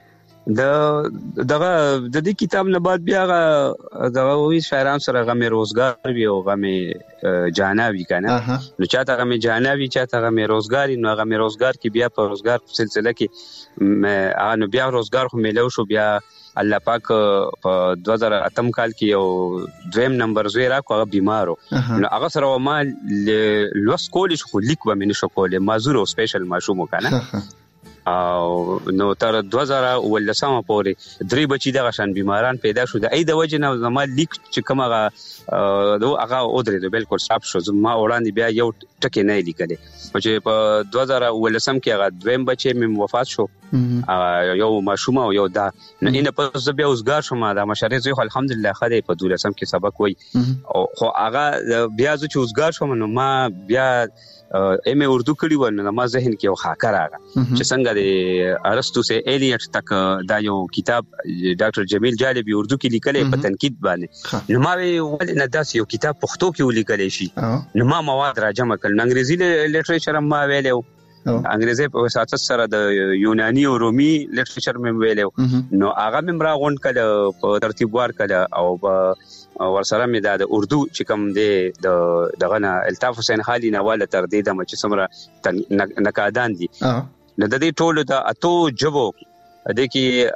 دغه د دې کتاب نه بعد بیا دغه وی شاعران سره غمه روزګار وی او غمه جاناوی کنه. نو چاته غمه جاناوی چاته غمه روزګاری، نو غمه روزګار کې بیا په روزګار په سلسله کې نو بیا روزګار خو ملو شو. بیا الله پاک په 2008 کال کې یو دویم نمبر زوی را کو بیمارو، نو هغه سره ما لوس کولې خو لیک به مې نشو کولې معذور او سپیشل ماشوم کنه. او نو تر 2013 پورې درې بچی دغه شان بیماران پیدا شو. د اې د وجه نه زما لیک چې کومه هغه اودرې بالکل صاحب شو. زما وړاندې بیا یو ټکی نه لیکلې چې په 2013 کې هغه دویم بچی مې وفات شو، یو ماشوم او یو دا. نو اینه په زبیا اوسګار شوم دا مشارې زه الحمدلله خدای په 12 کې سبق وای او خو هغه بیا چې اوسګار شوم نو ما بیا ایم اردو کړی ونه ما ذهن کې یو خاطر راغی چې څنګه د ارسطو سے ایلیټ تک دا یو کتاب ډاکټر جمیل جالبی اردو کې لیکلې په تنقید باندې. نو ما ول نه داس یو کتاب پښتو کې ولیکل شي، نو ما مواد را جمع کړل. انګریزي لیټریچر ما ویلو، انګریزي په وساتت سره د یونانی او رومي لیټریچر مې ویلو، نو هغه مې راغونډ کړه په ترتیب ور کړه او ورسره مې د اردو چې کوم دی دغه نه الطاف حسین خالی نواله تر دې د مچ سمره نقادان دي. نو د دې ټولو د اتو جبو د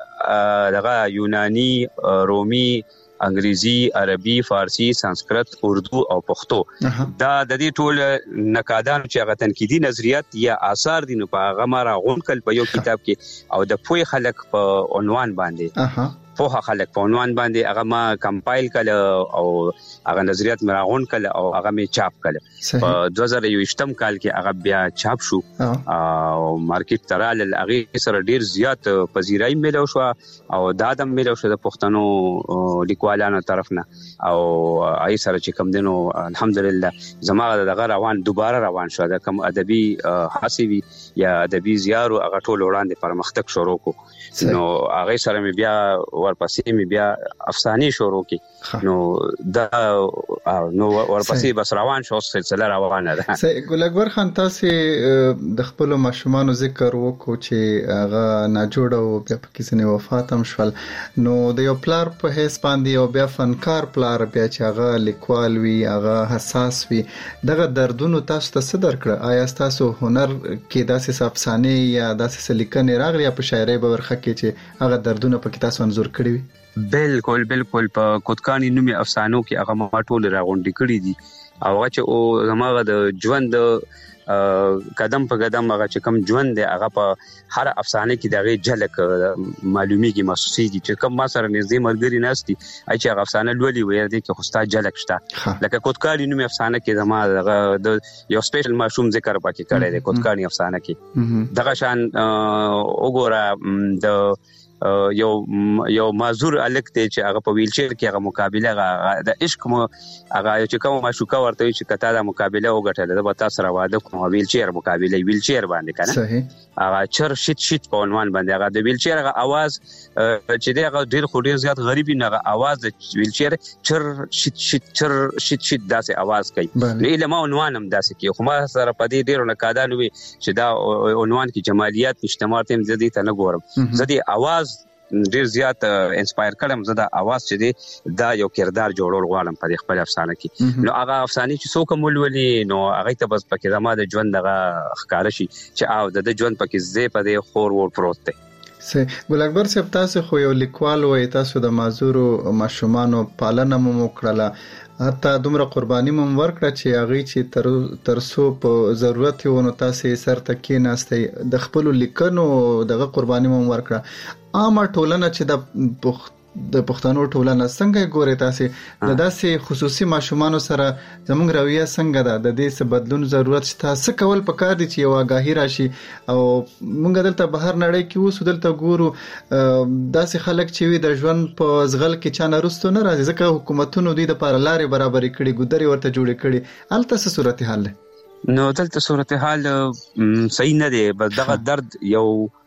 کې دغه یونانی، رومي، انګریزي، عربي، فارسی، سانسکرت، اردو او پښتو دا د دې ټول نقادان چې هغه تنقیدي نظریات یا آثار دي نو په هغه ما راغونډ کړل په یو کتاب کې او د پوی خلک په عنوان باندې په خلک په عنوان باندې هغه ما کمپایل کړل او هغه نظریات مې راغونډ کړل او هغه مې چاپ کړل. په 2021 کال کې هغه بیا چاپ شو او مارکیټ ترال هغه سره ډیر زیات پذیرای ملو شو او دادم ملو شو د پښتنو لیکوالانو طرف نه او آی سره چې کوم دینو الحمدلله زموږ دغه روان دوباره روان شو د کوم ادبي حاسبي یا ادبي زیارو هغه ټول وړاندې پرمختګ شروع کو. نو هغه سره مې بیا ورپسې مې بیا افسانې شروع کی، نو دا نو ورپسې بس روان شو سلسله روانه ده. ګل اکبر خان تاسو د خپل ماشومان ذکر وکړو چې هغه ناجوړ او بیا پکې سنې وفات هم شول، نو د یو پلار په هیڅ باندې او بیا فنکار پلار بیا چې هغه لیکوال وي هغه حساس وي دغه دردونو تاسو ته څه درکړه؟ آیا تاسو هنر کې داسې افسانې یا داسې لیکنې راغلي یا په شاعرۍ به ورخه کې چې هغه دردونه پکې تاسو انځور کړی وي؟ بالکل په کوتکانی نومي افسانو کې هغه ما ټول راغونډې کړې دي او چې او زموږ د ژوند قدم په قدم هغه چې کوم ژوند دی هغه په هر افسانه کې دغه جلک معلومیږي محسوسيږي چې کوم ما سره نږدې مرګري ناشتي چې هغه افسانه لولي وي دي کې خوستا جلک شته لکه کوتکاری نومي افسانه کې زما د یو سپیشل ماشوم ذکر پکې کړی دی کوتکاری افسانه کې دغه شان وګوره د یو معذور الک ته چې هغه په ویلچر کې هغه مقابله د عشق هغه چې کوم معشوقه ورته چې کته د مقابله وګټل د بتا سره واده کوم ویلچر مقابله ویلچر باندې کنه هغه چر شت په عنوان باندې هغه د ویلچر هغه आवाज چې دغه ډیر خو ډیر زیات غریبي نه आवाज د ویلچر چر شت داسې आवाज کوي له ما عنوان هم داسې کوي خو ما سره په دې ډیرو نقادانو وي چې دا عنوان کې جمالیات اجتماعات هم زدي ته نه ګورم زدي आवाज ډیر زیات انسپایر کړم زدا आवाज چې دی دا یو کردار جوړول غواړم په خپل افسانه کې نو هغه افسانه چې څوک مولولي نو هغه ته بس پکې زما د ژوند دغه ښکار شي چې او د ژوند پکې زه په دې خور ور پروت دی ګل اکبر صاحب تاسو خو یو لیکوال وای تاسو د معذورو ماشومانو پالنه مو وکړه حتی دومره قرباني مو ورکړه چې هغه چې ترسو په ضرورت یو نو تاسو سر تکې نهسته د خپل لیکنو دغه قرباني مو ورکړه عامه ټولنه چې د پښتنو ټولنه څنګه ګوري تاسو د داسې خصوصي ماشومان سره زموږ رویه څنګه ده د دې څه بدلون ضرورت شته څه کول پکار دي چې یو آگاهی راشي او موږ دلته بهر نړۍ کې اوس دلته ګورو داسې خلک چې وي د ژوند په ځغل کې چانه رستو نه راځي ځکه حکومتونو دوی د لپاره لارې برابرې کړي ګودري ورته جوړې کړي الته څه صورتحال نو دلته صورتحال صحیح نه دی بس دغه درد یو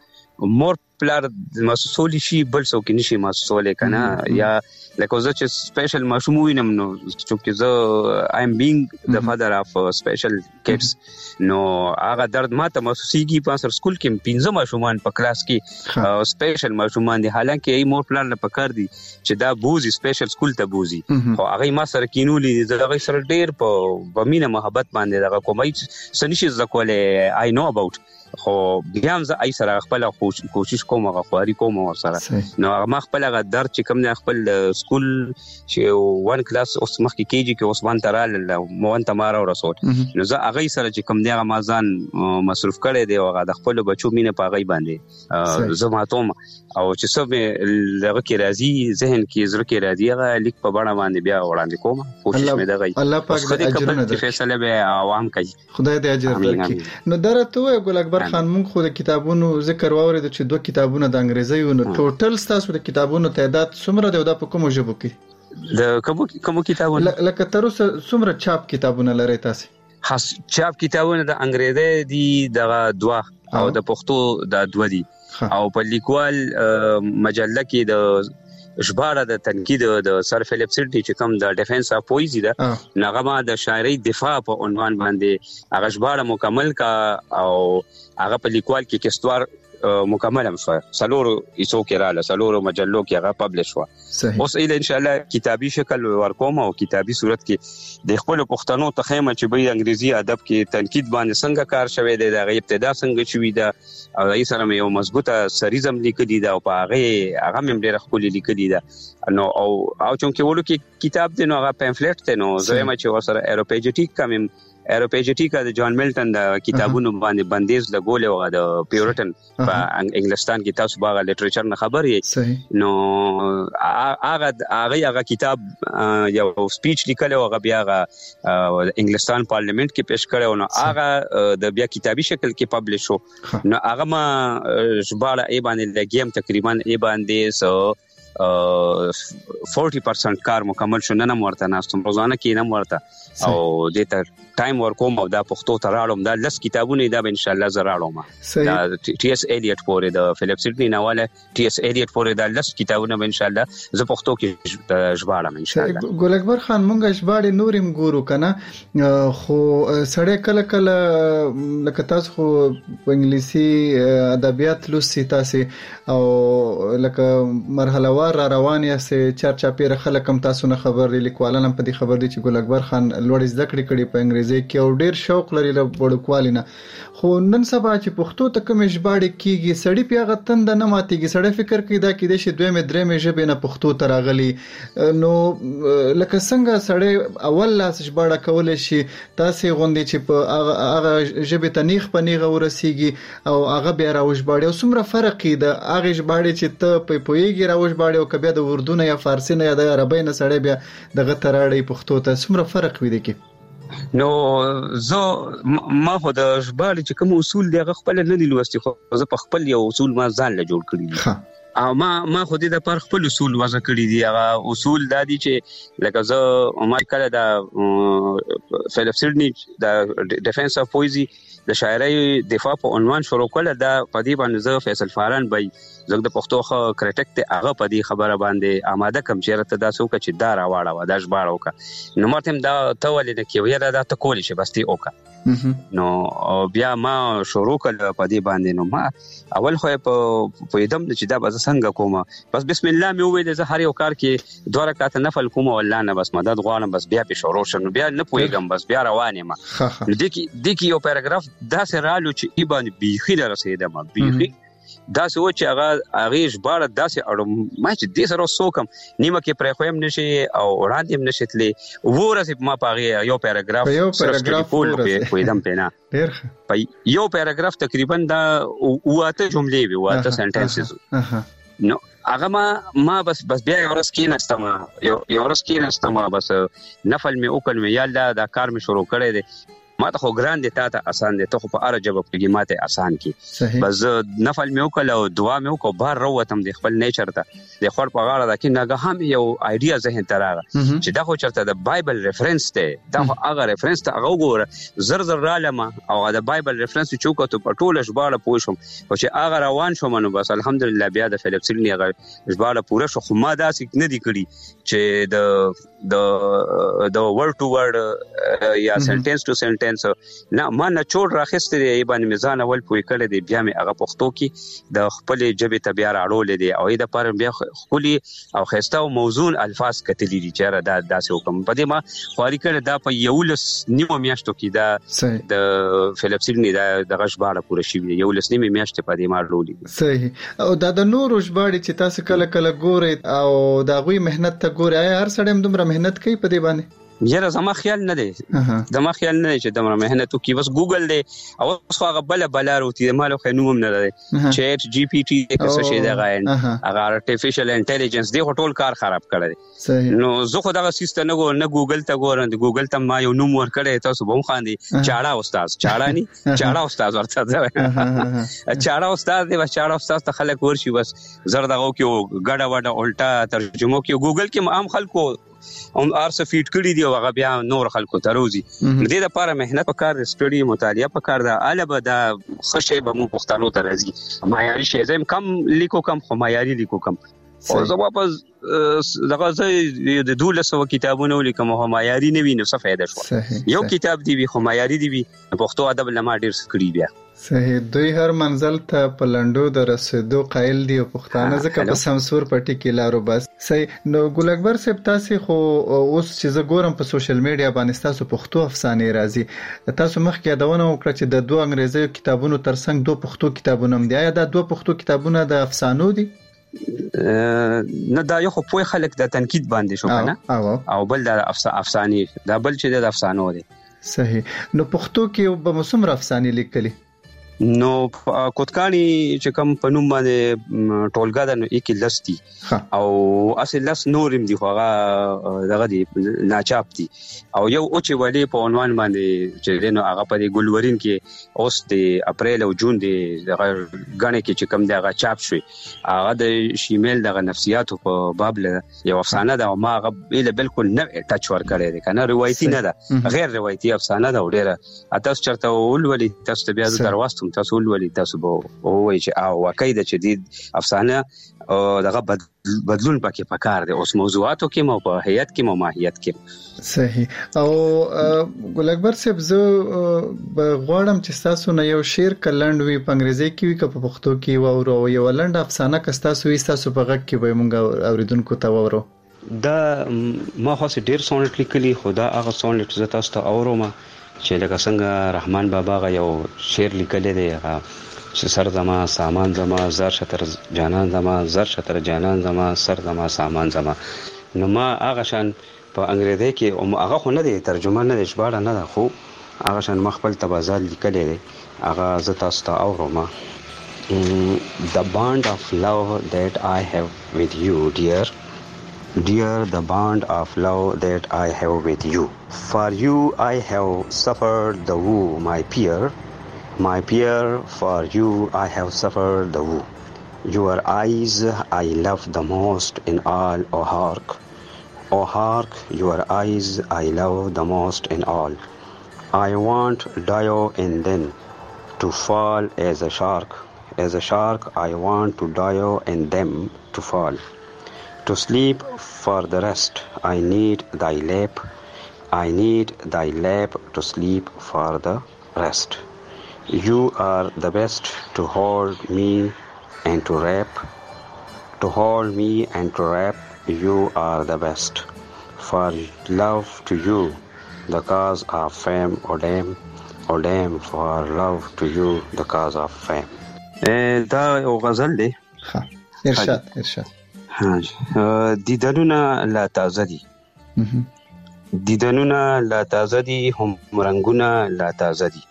مور پلار مسؤل شي بل څوک نشي مسؤل کنه یا لکه زه چې سپیشل ماشوم وینم نو چې زه آی ام بینګ د فادر اف سپیشل کډز نو هغه درد ماته محسوسيږي په سر سکول کې 15 ماشومان په کلاس کې سپیشل ماشومان دي حالانکه ای مور پلان نه پکار دي چې دا بوزي سپیشل سکول ته بوزي خو هغه ما سره کینولې دغه سره ډیر په مینه محبت باندې دغه کومای سنشي زکوله آی نو اباوت خو بیا هم زه ای سره خپل کوشش کوم غواري کوم ور سره نو ما خپل غ درد چې کوم نه خپل سکول چې 1 کلاس اوس مخکې کېږي کې اوس وان ترال مو وان تماره رسول نو زه هغه سره چې کوم دی مازان مصرف کړي دی او د خپل بچو مینه پاغي باندې زه ماتوم او چې سب لږ کې راځي ذهن کې زړه کې راځي هغه لیک په بڼه باندې بیا وړاندې کوم کوشش مې دغه الله پاک دې اجر نه درکړي فیصله به عوام کوي خدای دې اجر درکړي نو درته ګل اکبر خان مونږ خو د کتابونو ذکر واورید چې 2 کتابونه د انګریزي او ټوټل تاسو د کتابونو تعداد څومره دی او د کومو ژبو کې د کومو کتابونه لکه تر اوسه څومره چاپ کتابونه لري تاسو چاپ کتابونه د انګریزي دي د 2 او د پښتو د 2 دي او په لیکوال مجله کې د ژباړه د تنقید د سر فلیپ سیډنی چې کوم د ډیفنس اف پویزي ده نغمه د شاعري دفاع په عنوان باندې هغه ژباړه مکمل کا او هغه په لیکوال کې کستوار مکمل هم شو سلورو ایسو کې رااله سلورو مجلو کې هغه پبلش شو اوس ان شاء الله کتابي شکل ورکوم او کتابي صورت کې د خپل پښتنو تخیمه چې به انګریزي ادب کې تنقید باندې څنګه کار شوی دی د ابتدا څنګه شوی دی او ای سره یو مضبوطه سریزم لیکلی دا او په هغه مې ډېر خپل لیکلی دا نو او چې ورو کې کتاب دی نو هغه پمفلټ دی نو زما چې ورسره ایروپیجټیک کوم ایروپیجټیکا د جان ملټن د کتابونو باندې بندیز لګول او د پیورټن په انګلستان کې تاسو باغ لټریچر نه خبر یې نو هغه کتاب یو سپیچ لیکل او هغه بیا انګلستان پارلیمنت کې پیش کړو نو هغه د بیا کتابي شکل کې پبلش شو نو هغه ما ژباړه ای باندې لګیم تقریبا ای باندې 40% کار مکمل شو نه ورته ناستم روزانه کې نه ورته او د ټایم ورکوم او دا پښتو ته راړم دا لس کتابونه دا ان شاء الله زراړم دا ټي اس ایلیټ پورې د فلیپ سیډنی ناواله ټي اس ایلیټ پورې دا لس کتابونه ان شاء الله زه پښتو کې ژباړم ان شاء الله ګل اکبر خان مونږ ژباړې نورم ګورو کنه خو سړی کله لکه تاسو خو په انګلیسي ادبیات لوستي تاسو او لکه مرحله خوار را روان یا سه چرچا پیر خلک هم تاسو نه خبر دي لیکوالان په دې خبر دي چې ګل اکبر خان لوړ زده کړې په انګریزي کې او ډیر شوق لري له وړوکوالینه خو نن سبا چې پښتو ته کوم ژباړې کیږي سړی پیغه تند نه ماتيږي سړی فکر کوي دا کې د شي دوه مې درې مې ژبه نه پښتو ته راغلي نو لکه څنګه سړی اول لاس ژباړه کول شي تاسو غوندي چې په هغه ژبه ته نیخ په نیغه ورسیږي او هغه بیا راوژباړي او څومره فرق دی هغه ژباړي چې ته په پویږي راوژباړي او کبه د اردو نه یا فارسی نه یا د عربی نه سړی بیا دغه تراړي پښتو ته څومره فرق وي دی کې نو زه ما خو د ژباړې چې کوم اصول دی هغه خپل نه دي لوستي خو زه په خپل یو اصول ما ځان له جوړ کړی دي او ما خو دې د پر خپل اصول وضع کړی دي هغه اصول د دي چې لکه زه ما کله د فیلپ سیډنی د ډیفنس اف پویزي د شاعرۍ دفاع په عنوان شروع کړل دا په دې باندې زه فیصل فاران بای زګ د پښتو خو کرټیک ته هغه په دې خبره باندې آماده کم چیرته دا څوک چې دا راواړه و دا ژباړه وکړه نو مرتم دا تولید کې ویره دا ته کولی شي بس تی وکړه نو بیا ما شروع کړل په دې باندې نو ما اول خو په دم چې دا بس څنګه کومه بس بسم الله مې وې د هر یو کار کې دوه رکعات نفل کوم والله نه بس مدد غواړم بس بیا په شروع شنو بیا نه پويګم بس بیا روانه ما د کی یو پیراګراف دا سرالو چې ایبان بیخي درسیدم بیخي دا سوچ چې هغه ژباړه داسې اړم ما چې دې سره سوکم نیمه کې پرې خویم نشي او وړاندې نشتلې ورسې ما پاره یو پیراګراف په دم پینا په یو پیراګراف تقریبا دا واته جملې وي واته سنټنسز نو هغه ما بس بیا ورس کې نستم بس نفل می وکړ می یاله دا کار می شروع کړی دی ما ته خو ګران دي تا ته آسان دي ته خو په اره جواب کې ماته آسان کی بس نفل مې وکړ او دعا مې وکړ بهر وروتم د خپل نیچر ته د خور په غاړه دا کې ناګه هم یو ایډیا ذهن ته راغی چې دا خو چرته د بایبل ریفرنس ته دا هغه ریفرنس ته هغه وګوره زر رالم او د بایبل ریفرنس چوکته په ټوله ژباړه پوښم او چې هغه روان شوم نو بس الحمدلله بیا د فیلپ سیډنی هغه ژباړه پوره شو خو ما داسې نه دی کړی چې د ورډ ټو ورډ یا سنټنس ټو سنټنس نه ما نه چور راخسته دی باندې میزان اول پوي کړی دی بیا مې هغه پښتو کې د خپل جبه ته بیا راړول دي او د پر بیا خولي او خسته او موزون الفاظ کتلی دي چې دا داسې حکم په دې ما خواري کړی دا په یولس نیمه میاشتو کې دا د فیلپ سیډنی د غشباړه پوره شي یولس نیمه میاشتې په دې ما راړولې صحیح او د نور ژباړې چې تاسو کله ګورئ او دا غوي مهنت ته ګورئ هر سړی هم دومره مهنت کوي په دې باندې یره زما خیال نه دی چې دمره مهنت وکي بس ګوګل دی او خو هغه بل روتي مالو خنوم نه لري چیټ جی پی ټی څه شي دا غاین هغه ارتفیشل انټيليجنس دی ټول کار خراب کړی نو زه خو دا سیستم نه ګوګل ته ګورم ګوګل ته ما یو نوم ور کړی تاسو به خاندي چاړه استاد ورته چاړه استاد دی چاړه استاد ته خلک ورشي بس زردغو کې ګډه وډه الټا ترجمه کې ګوګل کې عام خلکو هم ارسه فیټ کړی دی او هغه بیا نور خلکو ته روزي دې لپاره مهنت وکړ سټډي مطالعه وکړ دا البته دا خشه به مو پښتنو ته راځي معیاري شی زم کم لیکو کم خو معیاري لیکو کم او زه واپس دغه زه د 200 کتابونو لیکم او معیاري نه وینم څه فائدہ شو یو کتاب دی خو معیاري دی پښتو ادب لمه ډیر سکړي بیا صحیح دوی هر منزل ته پلندو د رسیدو قائل دی او پښتانه ځکه په سمسور پټی کې لارو بس صحیح نو ګل اکبر صاحب تاسو خو اوس چې زه ګورم په سوشل میډیا باندې تاسو پښتو افسانې راځي تاسو مخکې یادونه وکړه چې د دوه انګریزي کتابونو ترڅنګ دوه پښتو کتابونه هم دي یا د دوه پښتو کتابونه د افسانو دي نه دا یو خو په خلک د تنقید باندې شو کنه او بل د افسانې دا بل چې د افسانو دي صحیح نو پښتو کې به موسم افسانې لیکلي نو کوتکانی چې کوم په نوم باندې ټولګه د نو یک لستی او اصل لس نورم دی خو هغه دی ناچاپ دی او یو او چې ولی په عنوان باندې چې نو هغه په ګلورین کې اوس د اپریل او جون دی غاڼه کې چې کوم دی هغه چاپ شوی هغه د شیمیل د نفسیاتو په باب له یو افسانه ده او ما هغه بالکل نه ټچ ور کړی دی کنه روایتي نه ده غیر روایتي افسانه ده ډیره تاسو چرته ولولي تاسو بیا درواست هم تاسو ولولي تاسو به وایي چې او واقعي د جديد افسانه او دغه بدلون پکې پکار دی اوس موضوعاتو کې مو په هيئت کې مو ماهیت کې صحیح. او ګل اکبر صاحب زه غواړم چې تاسو نه یو شعر کلند وي په انګریزي کې وي که په پښتو کې وورو یو لند افسانه که تاسو وي تاسو په غږ کې به مونږ اوریدونکو ته وورو. دا ما خاص ډیر سونټ لیکلي خدا هغه سونټ زه تاسو ته اورم چې لکه څنګه رحمان بابا غا یو شعر لیکلی دی هغه چې سر زما سامان زما زر شتر جانان زما زر شتر جانان زما سر زما سامان زما. نو ما هغه شان په انګریزي کې او هغه خو نه دی ترجمه نه دی ژباړه نه ده خو هغه شان مخبل تبازل لیکلی دی هغه زه تاسو ته اورم. The bond of love that I have with you, dear, the bond of love that I have with you. For you I have suffered the woe, my peer, for you I have suffered the woe. Your eyes I love the most in all, O hark, your eyes I love the most in all. I want Dio in them to fall as a shark I want to Dio in them to fall. To sleep for the rest I need thy lap to sleep for the rest. You are the best to hold me and to wrap, you are the best. For love to you the cause of fame, O damn, for love to you the cause of fame. دا یو غزل دی. ارشاد. دیدنونه لا تازه دي دیدنونه لا تازه دي هم رنگونه لا تازه دي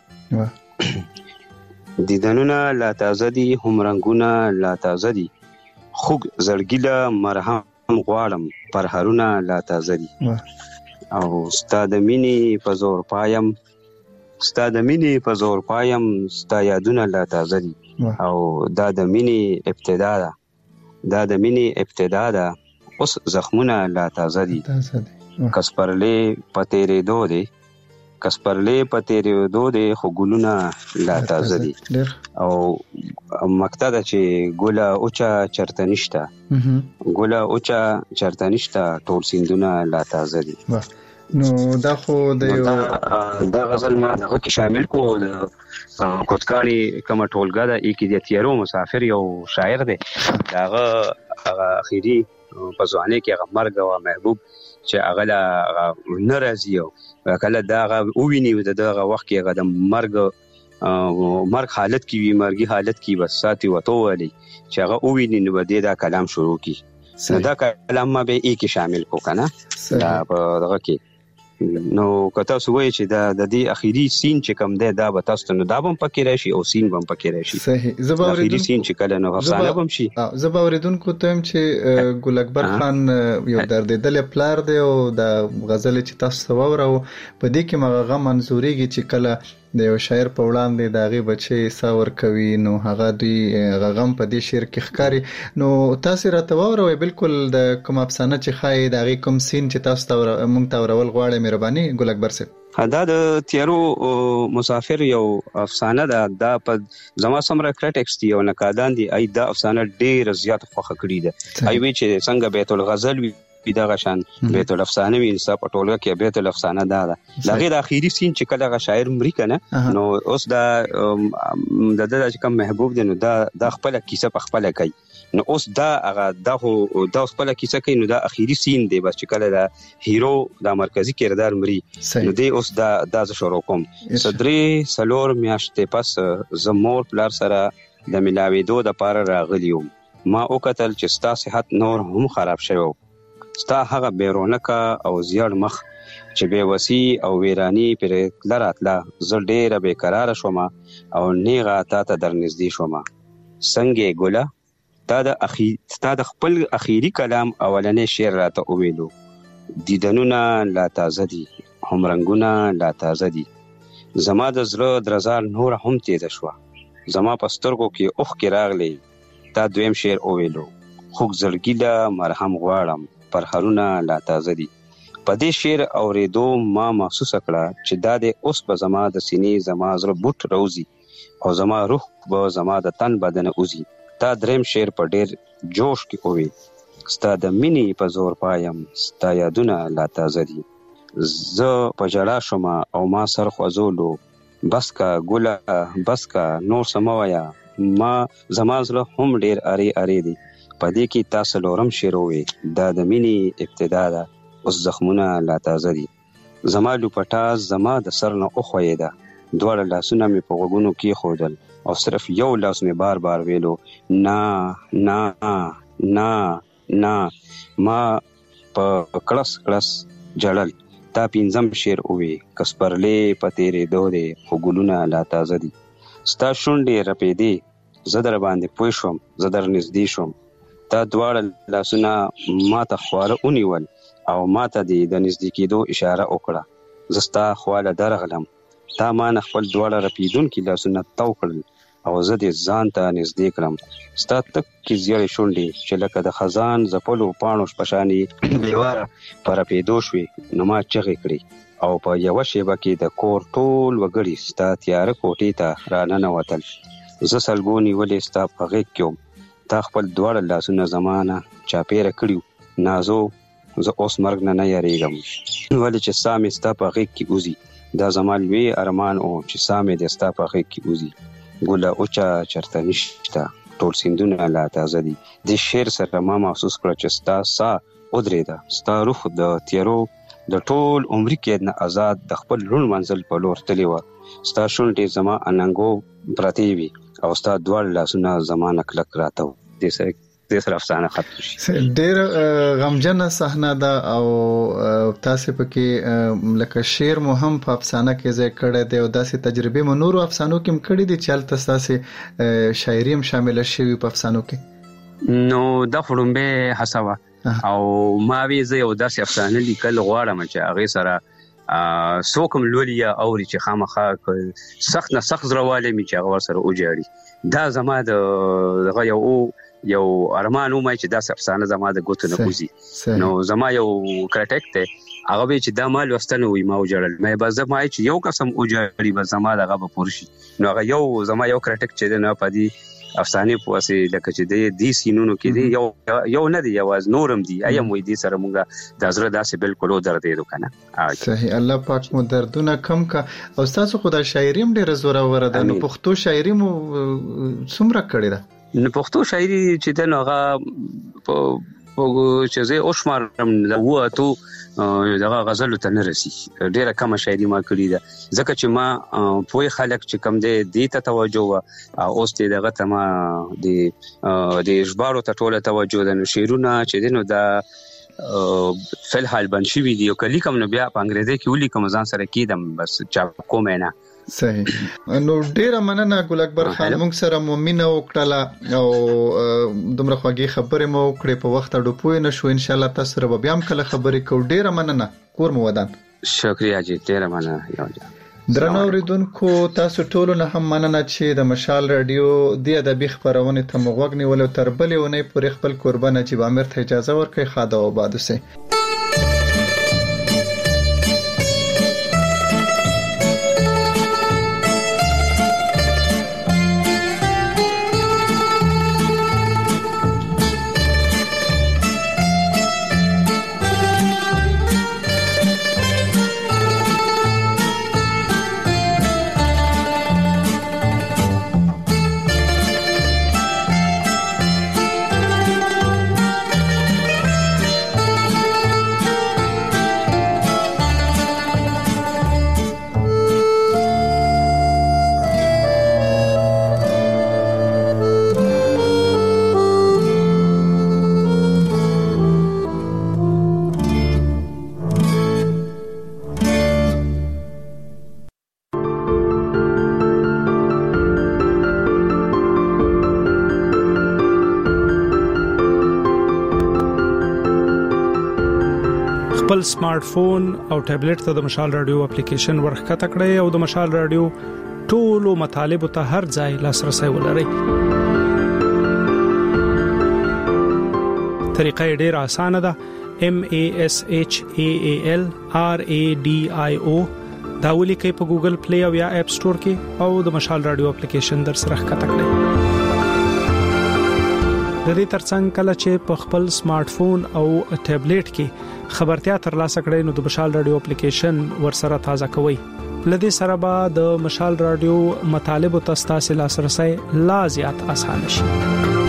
دیدنونه لا تازه دي هم رنگونه لا تازه دي خوږ زړګیله مرهم غواړم پرهرونه لا تازه دي او ستا د مینې په زور پایم ستا یادونه لا تازه دي او دا د مینې ابتدا ده اوس زخمونه لا تازه دي کسپرلې پتیرې دو خو ګلونه لا تازه دي او مقطع چې ګوله اوچا چرته نشته ټول سیندونه لا تازه دي. نو دا خو دا غزل ما دغه کې شامل کو د کوتکانی کومه ټولګه ده کې د تیارو مسافر یو شاعر دی داغه اخیری په ځواني کې هغه مرګ او محبوب چې هغه ناراضي او کله داغه وویني دغه وخت کې هغه د مرګ حالت کې وي مرګي حالت کې بس ساتي وته ولي چې هغه وویني نو دا کلام شروع کی دا کلام ما به کې شامل کو کنه دا په دغه کې نو کته سوې چې دا د دې اخیری سین چې کوم دی دا به تاسو نو دا هم پکې راشي او سین هم پکې راشي. صحیح. اخیری سین چې کله نو افسانه هم شي. زباوریدونکو ته هم چې ګل اکبر خان یو دردېدل پلار دی او د غزل چې تاسو وورو په دې کې مغه منزوريږي چې کله د یو شاعر په وړاندې داغي بچي ساور کوي نو هغه دوی غم په دې شعر کې ښکاری. نو تاسو راته ووروي بالکل د کوم افسانه چې خای داغي کوم سین چې تاسو ته مونږ ته ورول غواړي مهرباني ګل اکبر صاحب. دا د تیارو مسافر یو افسانه ده په زما سمره کریټکس دی او نقادان دي ای دا افسانه ډیر زیات خوښه کړی ده ای وی چې څنګه بیت الغزل وی دا غشان بیت الافسانه وی انصاف ټولګه کې بیت الافسانه ده لغه د اخیری سین چې کله شاعر مری کنه نو اوس دا د کوم محبوب دی نو دا خپل کیسه په خپل کوي نو اوس دا هغه دا خپل کیسه کوي نو دا اخیری سین دی بس چې کله دا هیرو دا مرکزی کردار مری نو دی اوس دا شروع کوم صدري سلور میاشتې پس زمور پلار سره د ملاویدو د پاره راغلیوم ما او قتل چې ستا صحت نور هم خراب شوی ستا هغه بیرونکا او زیړ مخ چې بے وسی او ویرانی پر لراتله زه ډیره بے قرار شوم او نیغه تا ته درنږدې شوم څنګه ګوله تا د خپل اخیری کلام اولنې شعر راته وویلو دیدنونه لا تازه دي هم رنگونه لا تازه دي زما د زړه درزار نور هم تیز شو زما پسترګو کې اوخ کې راغلی تا دویم شعر وویلو خوږ زړګیله مرهم غواړم پرهرونه لا تازه دي په دې شعر اورېدو ما محسوس کړه چې دا د اوس په زما د سینې زما زړه بوت روزي او زما روح به زما د تن بدن اوزي. تا دریم شعر په ډیر جوش کې کوي. ستا د مینې په زور پایم ستا یادونه لا تازه دي. زه په جړا شوم او ما سر خوځولو بس کا ګوله بس کا نور سمویا ما زما زړه هم ډیر اری اری دي. په دې کې تاسو لورم شعر وي دا د مینې ابتدا ده اوس زخمونه لا تازه دي. زما لوپټا زما د سر نه اوخوي ده. دواړه لاسونه مې په غوږونو کې خودل او صرف یو لاس مې بار بار ویلو نا نا نا نا. ما په کلس کلس جړل. تا پینځم شعر وی کسپرلې پتیرې دوه خو ګلونه لا تازه دي. ستا شونډې رپېدې زه در باندې پوه شوم زه در نږدې شوم. تا دواړه لاسونه ما ته خواره ونیول او ما ته د نږدې کېدو اشاره وکړه. زه ستا خواله درغلم. تا ما نه خپل دواړه رپېدونکي لاسونه تو کړل او زه دې ځان ته نږدې کړم. ستا تکې زیړې شونډې چې لکه د خزان ځپلو پاڼو په شانې بېواره په رپېدو شوې نو ما چغې کړې او په یوه شیبه کې د کور ټول وګړي ستا تیاره کوټې ته راننوتل. زه سلګو نیولې ستا په غېږ کې وم. تا خپل دواړه لاسونه زما نه چاپېره کړي. نازو زه اوس مرګ نه یېرېږم ولې چې ساه مې ستا په غېږ کې وځي. دا زما لوی ارمان او چې ساه مې د ستا په غېږ کې وځي. ګوله اوچه چرته نشته ټول سیندونه لا تازه دي. د شعر سره ما محسوس کړه چې ستا ساه ودرېده. ستا روح د تیارو د ټول عمر کې نه آزاد د خپل لوړ منزل په لور تللی وه. ستا شونډې زما اننګو پرتې وي او ستا دواړه لاسونه زما نه کلک راته وو. دې سره افسانه ختم شي. ډېر غمجنه صحنه ده او تاسو پکې لکه شعر مو هم په افسانه کې ځای کړی دی او داسې تجربه مو نورو افسانو کې هم کړې دي چې تاسو شاعري هم شامل شوي په افسانو کې؟ نو د خړمبه حسابه او ما وی زه یو داسې افسانه لیکل غواړم چې هغه سره سوکم لولیا اوري چې خامخا سخت نه سخت زرواله می چې هغه سره اوجاړي. دا زما د یو ارمان ومای چې دا افسانه زما د ګوتو نه کوزي. نو زما یو کرټیک ته هغه به چې دا مال واستنه وي ما وجړل مې به زما چې یو قسم اوجړي به زما دغه به پورشي. نو هغه یو زما یو کرټیک چې نه پدی افسانه په واسه لکه چې د سینونو کې دی یو نه دی یواز نورم دی ایم وې دي سره مونږه د زړه داسې بالکل درد دی کنه. صحیح الله پاک مو دردونه کم کا. او تاسو خدای شاعري هم ډیره زوره ورده. نو پښتو شاعري مو څومره کړی ده؟ نو پښتو شاعري چې د نوغه چې زه اوشمارم وو ته دغه غزل ته نه رسی. ډیره کم شاعري ما کړی ده ځکه چې ما پوي خلک چې کم دي ته توجه او اوس دغه ته ما د اجبارو ته ټوله توجه ده. نو شعرونه چې دینو دا فل حال بنشي ویډیو کلی کوم نو بیا په انګریزي کې ولي کوم ځان سره کیدم بس چا کومه نه. صحیح. نو ډیره مننه ګل اکبر خان موږ سره مؤمنه وکړه او دومره خوږی خبرې مو کړې په وخت اډو نشو. ان شاء الله تاسو سره بیا هم کله خبرې کوو. ډیره مننه کور مو ودان. شکریا جی ډیره مننه. درنو اوریدونکو تاسو ټول نه هم مننه چې د مشال رادیو د ادبي خبرونه ته مغوګ نیول تر بلې ونې پورې خپل قربان نجیب عامر ته اجازه ورکړي. خاده او باد اوسه. خپل سمارټ فون او ټابلیټ ته د مشال رادیو اپلیکیشن ورخکته کړئ او د مشال رادیو ټولو مطالب ته هر ځای لاسرسي ولرئ. طریقه ډیره اسانه ده. MASHAALRADIO دا ولیکئ په ګوګل پلی او یا اپ سٹور کې او د مشال رادیو اپلیکیشن در سره ښکته کړئ. د دې ترڅنګ کله چې په خپل سمارټ فون او ټابلیټ کې خبرتیا ترلاسه کړئ نو د مشال رادیو اپلیکیشن ورسره تازه کوئ. لدې سره به د مشال رادیو مطالب او تاسو لاسرسي لا زیات اسانه شي.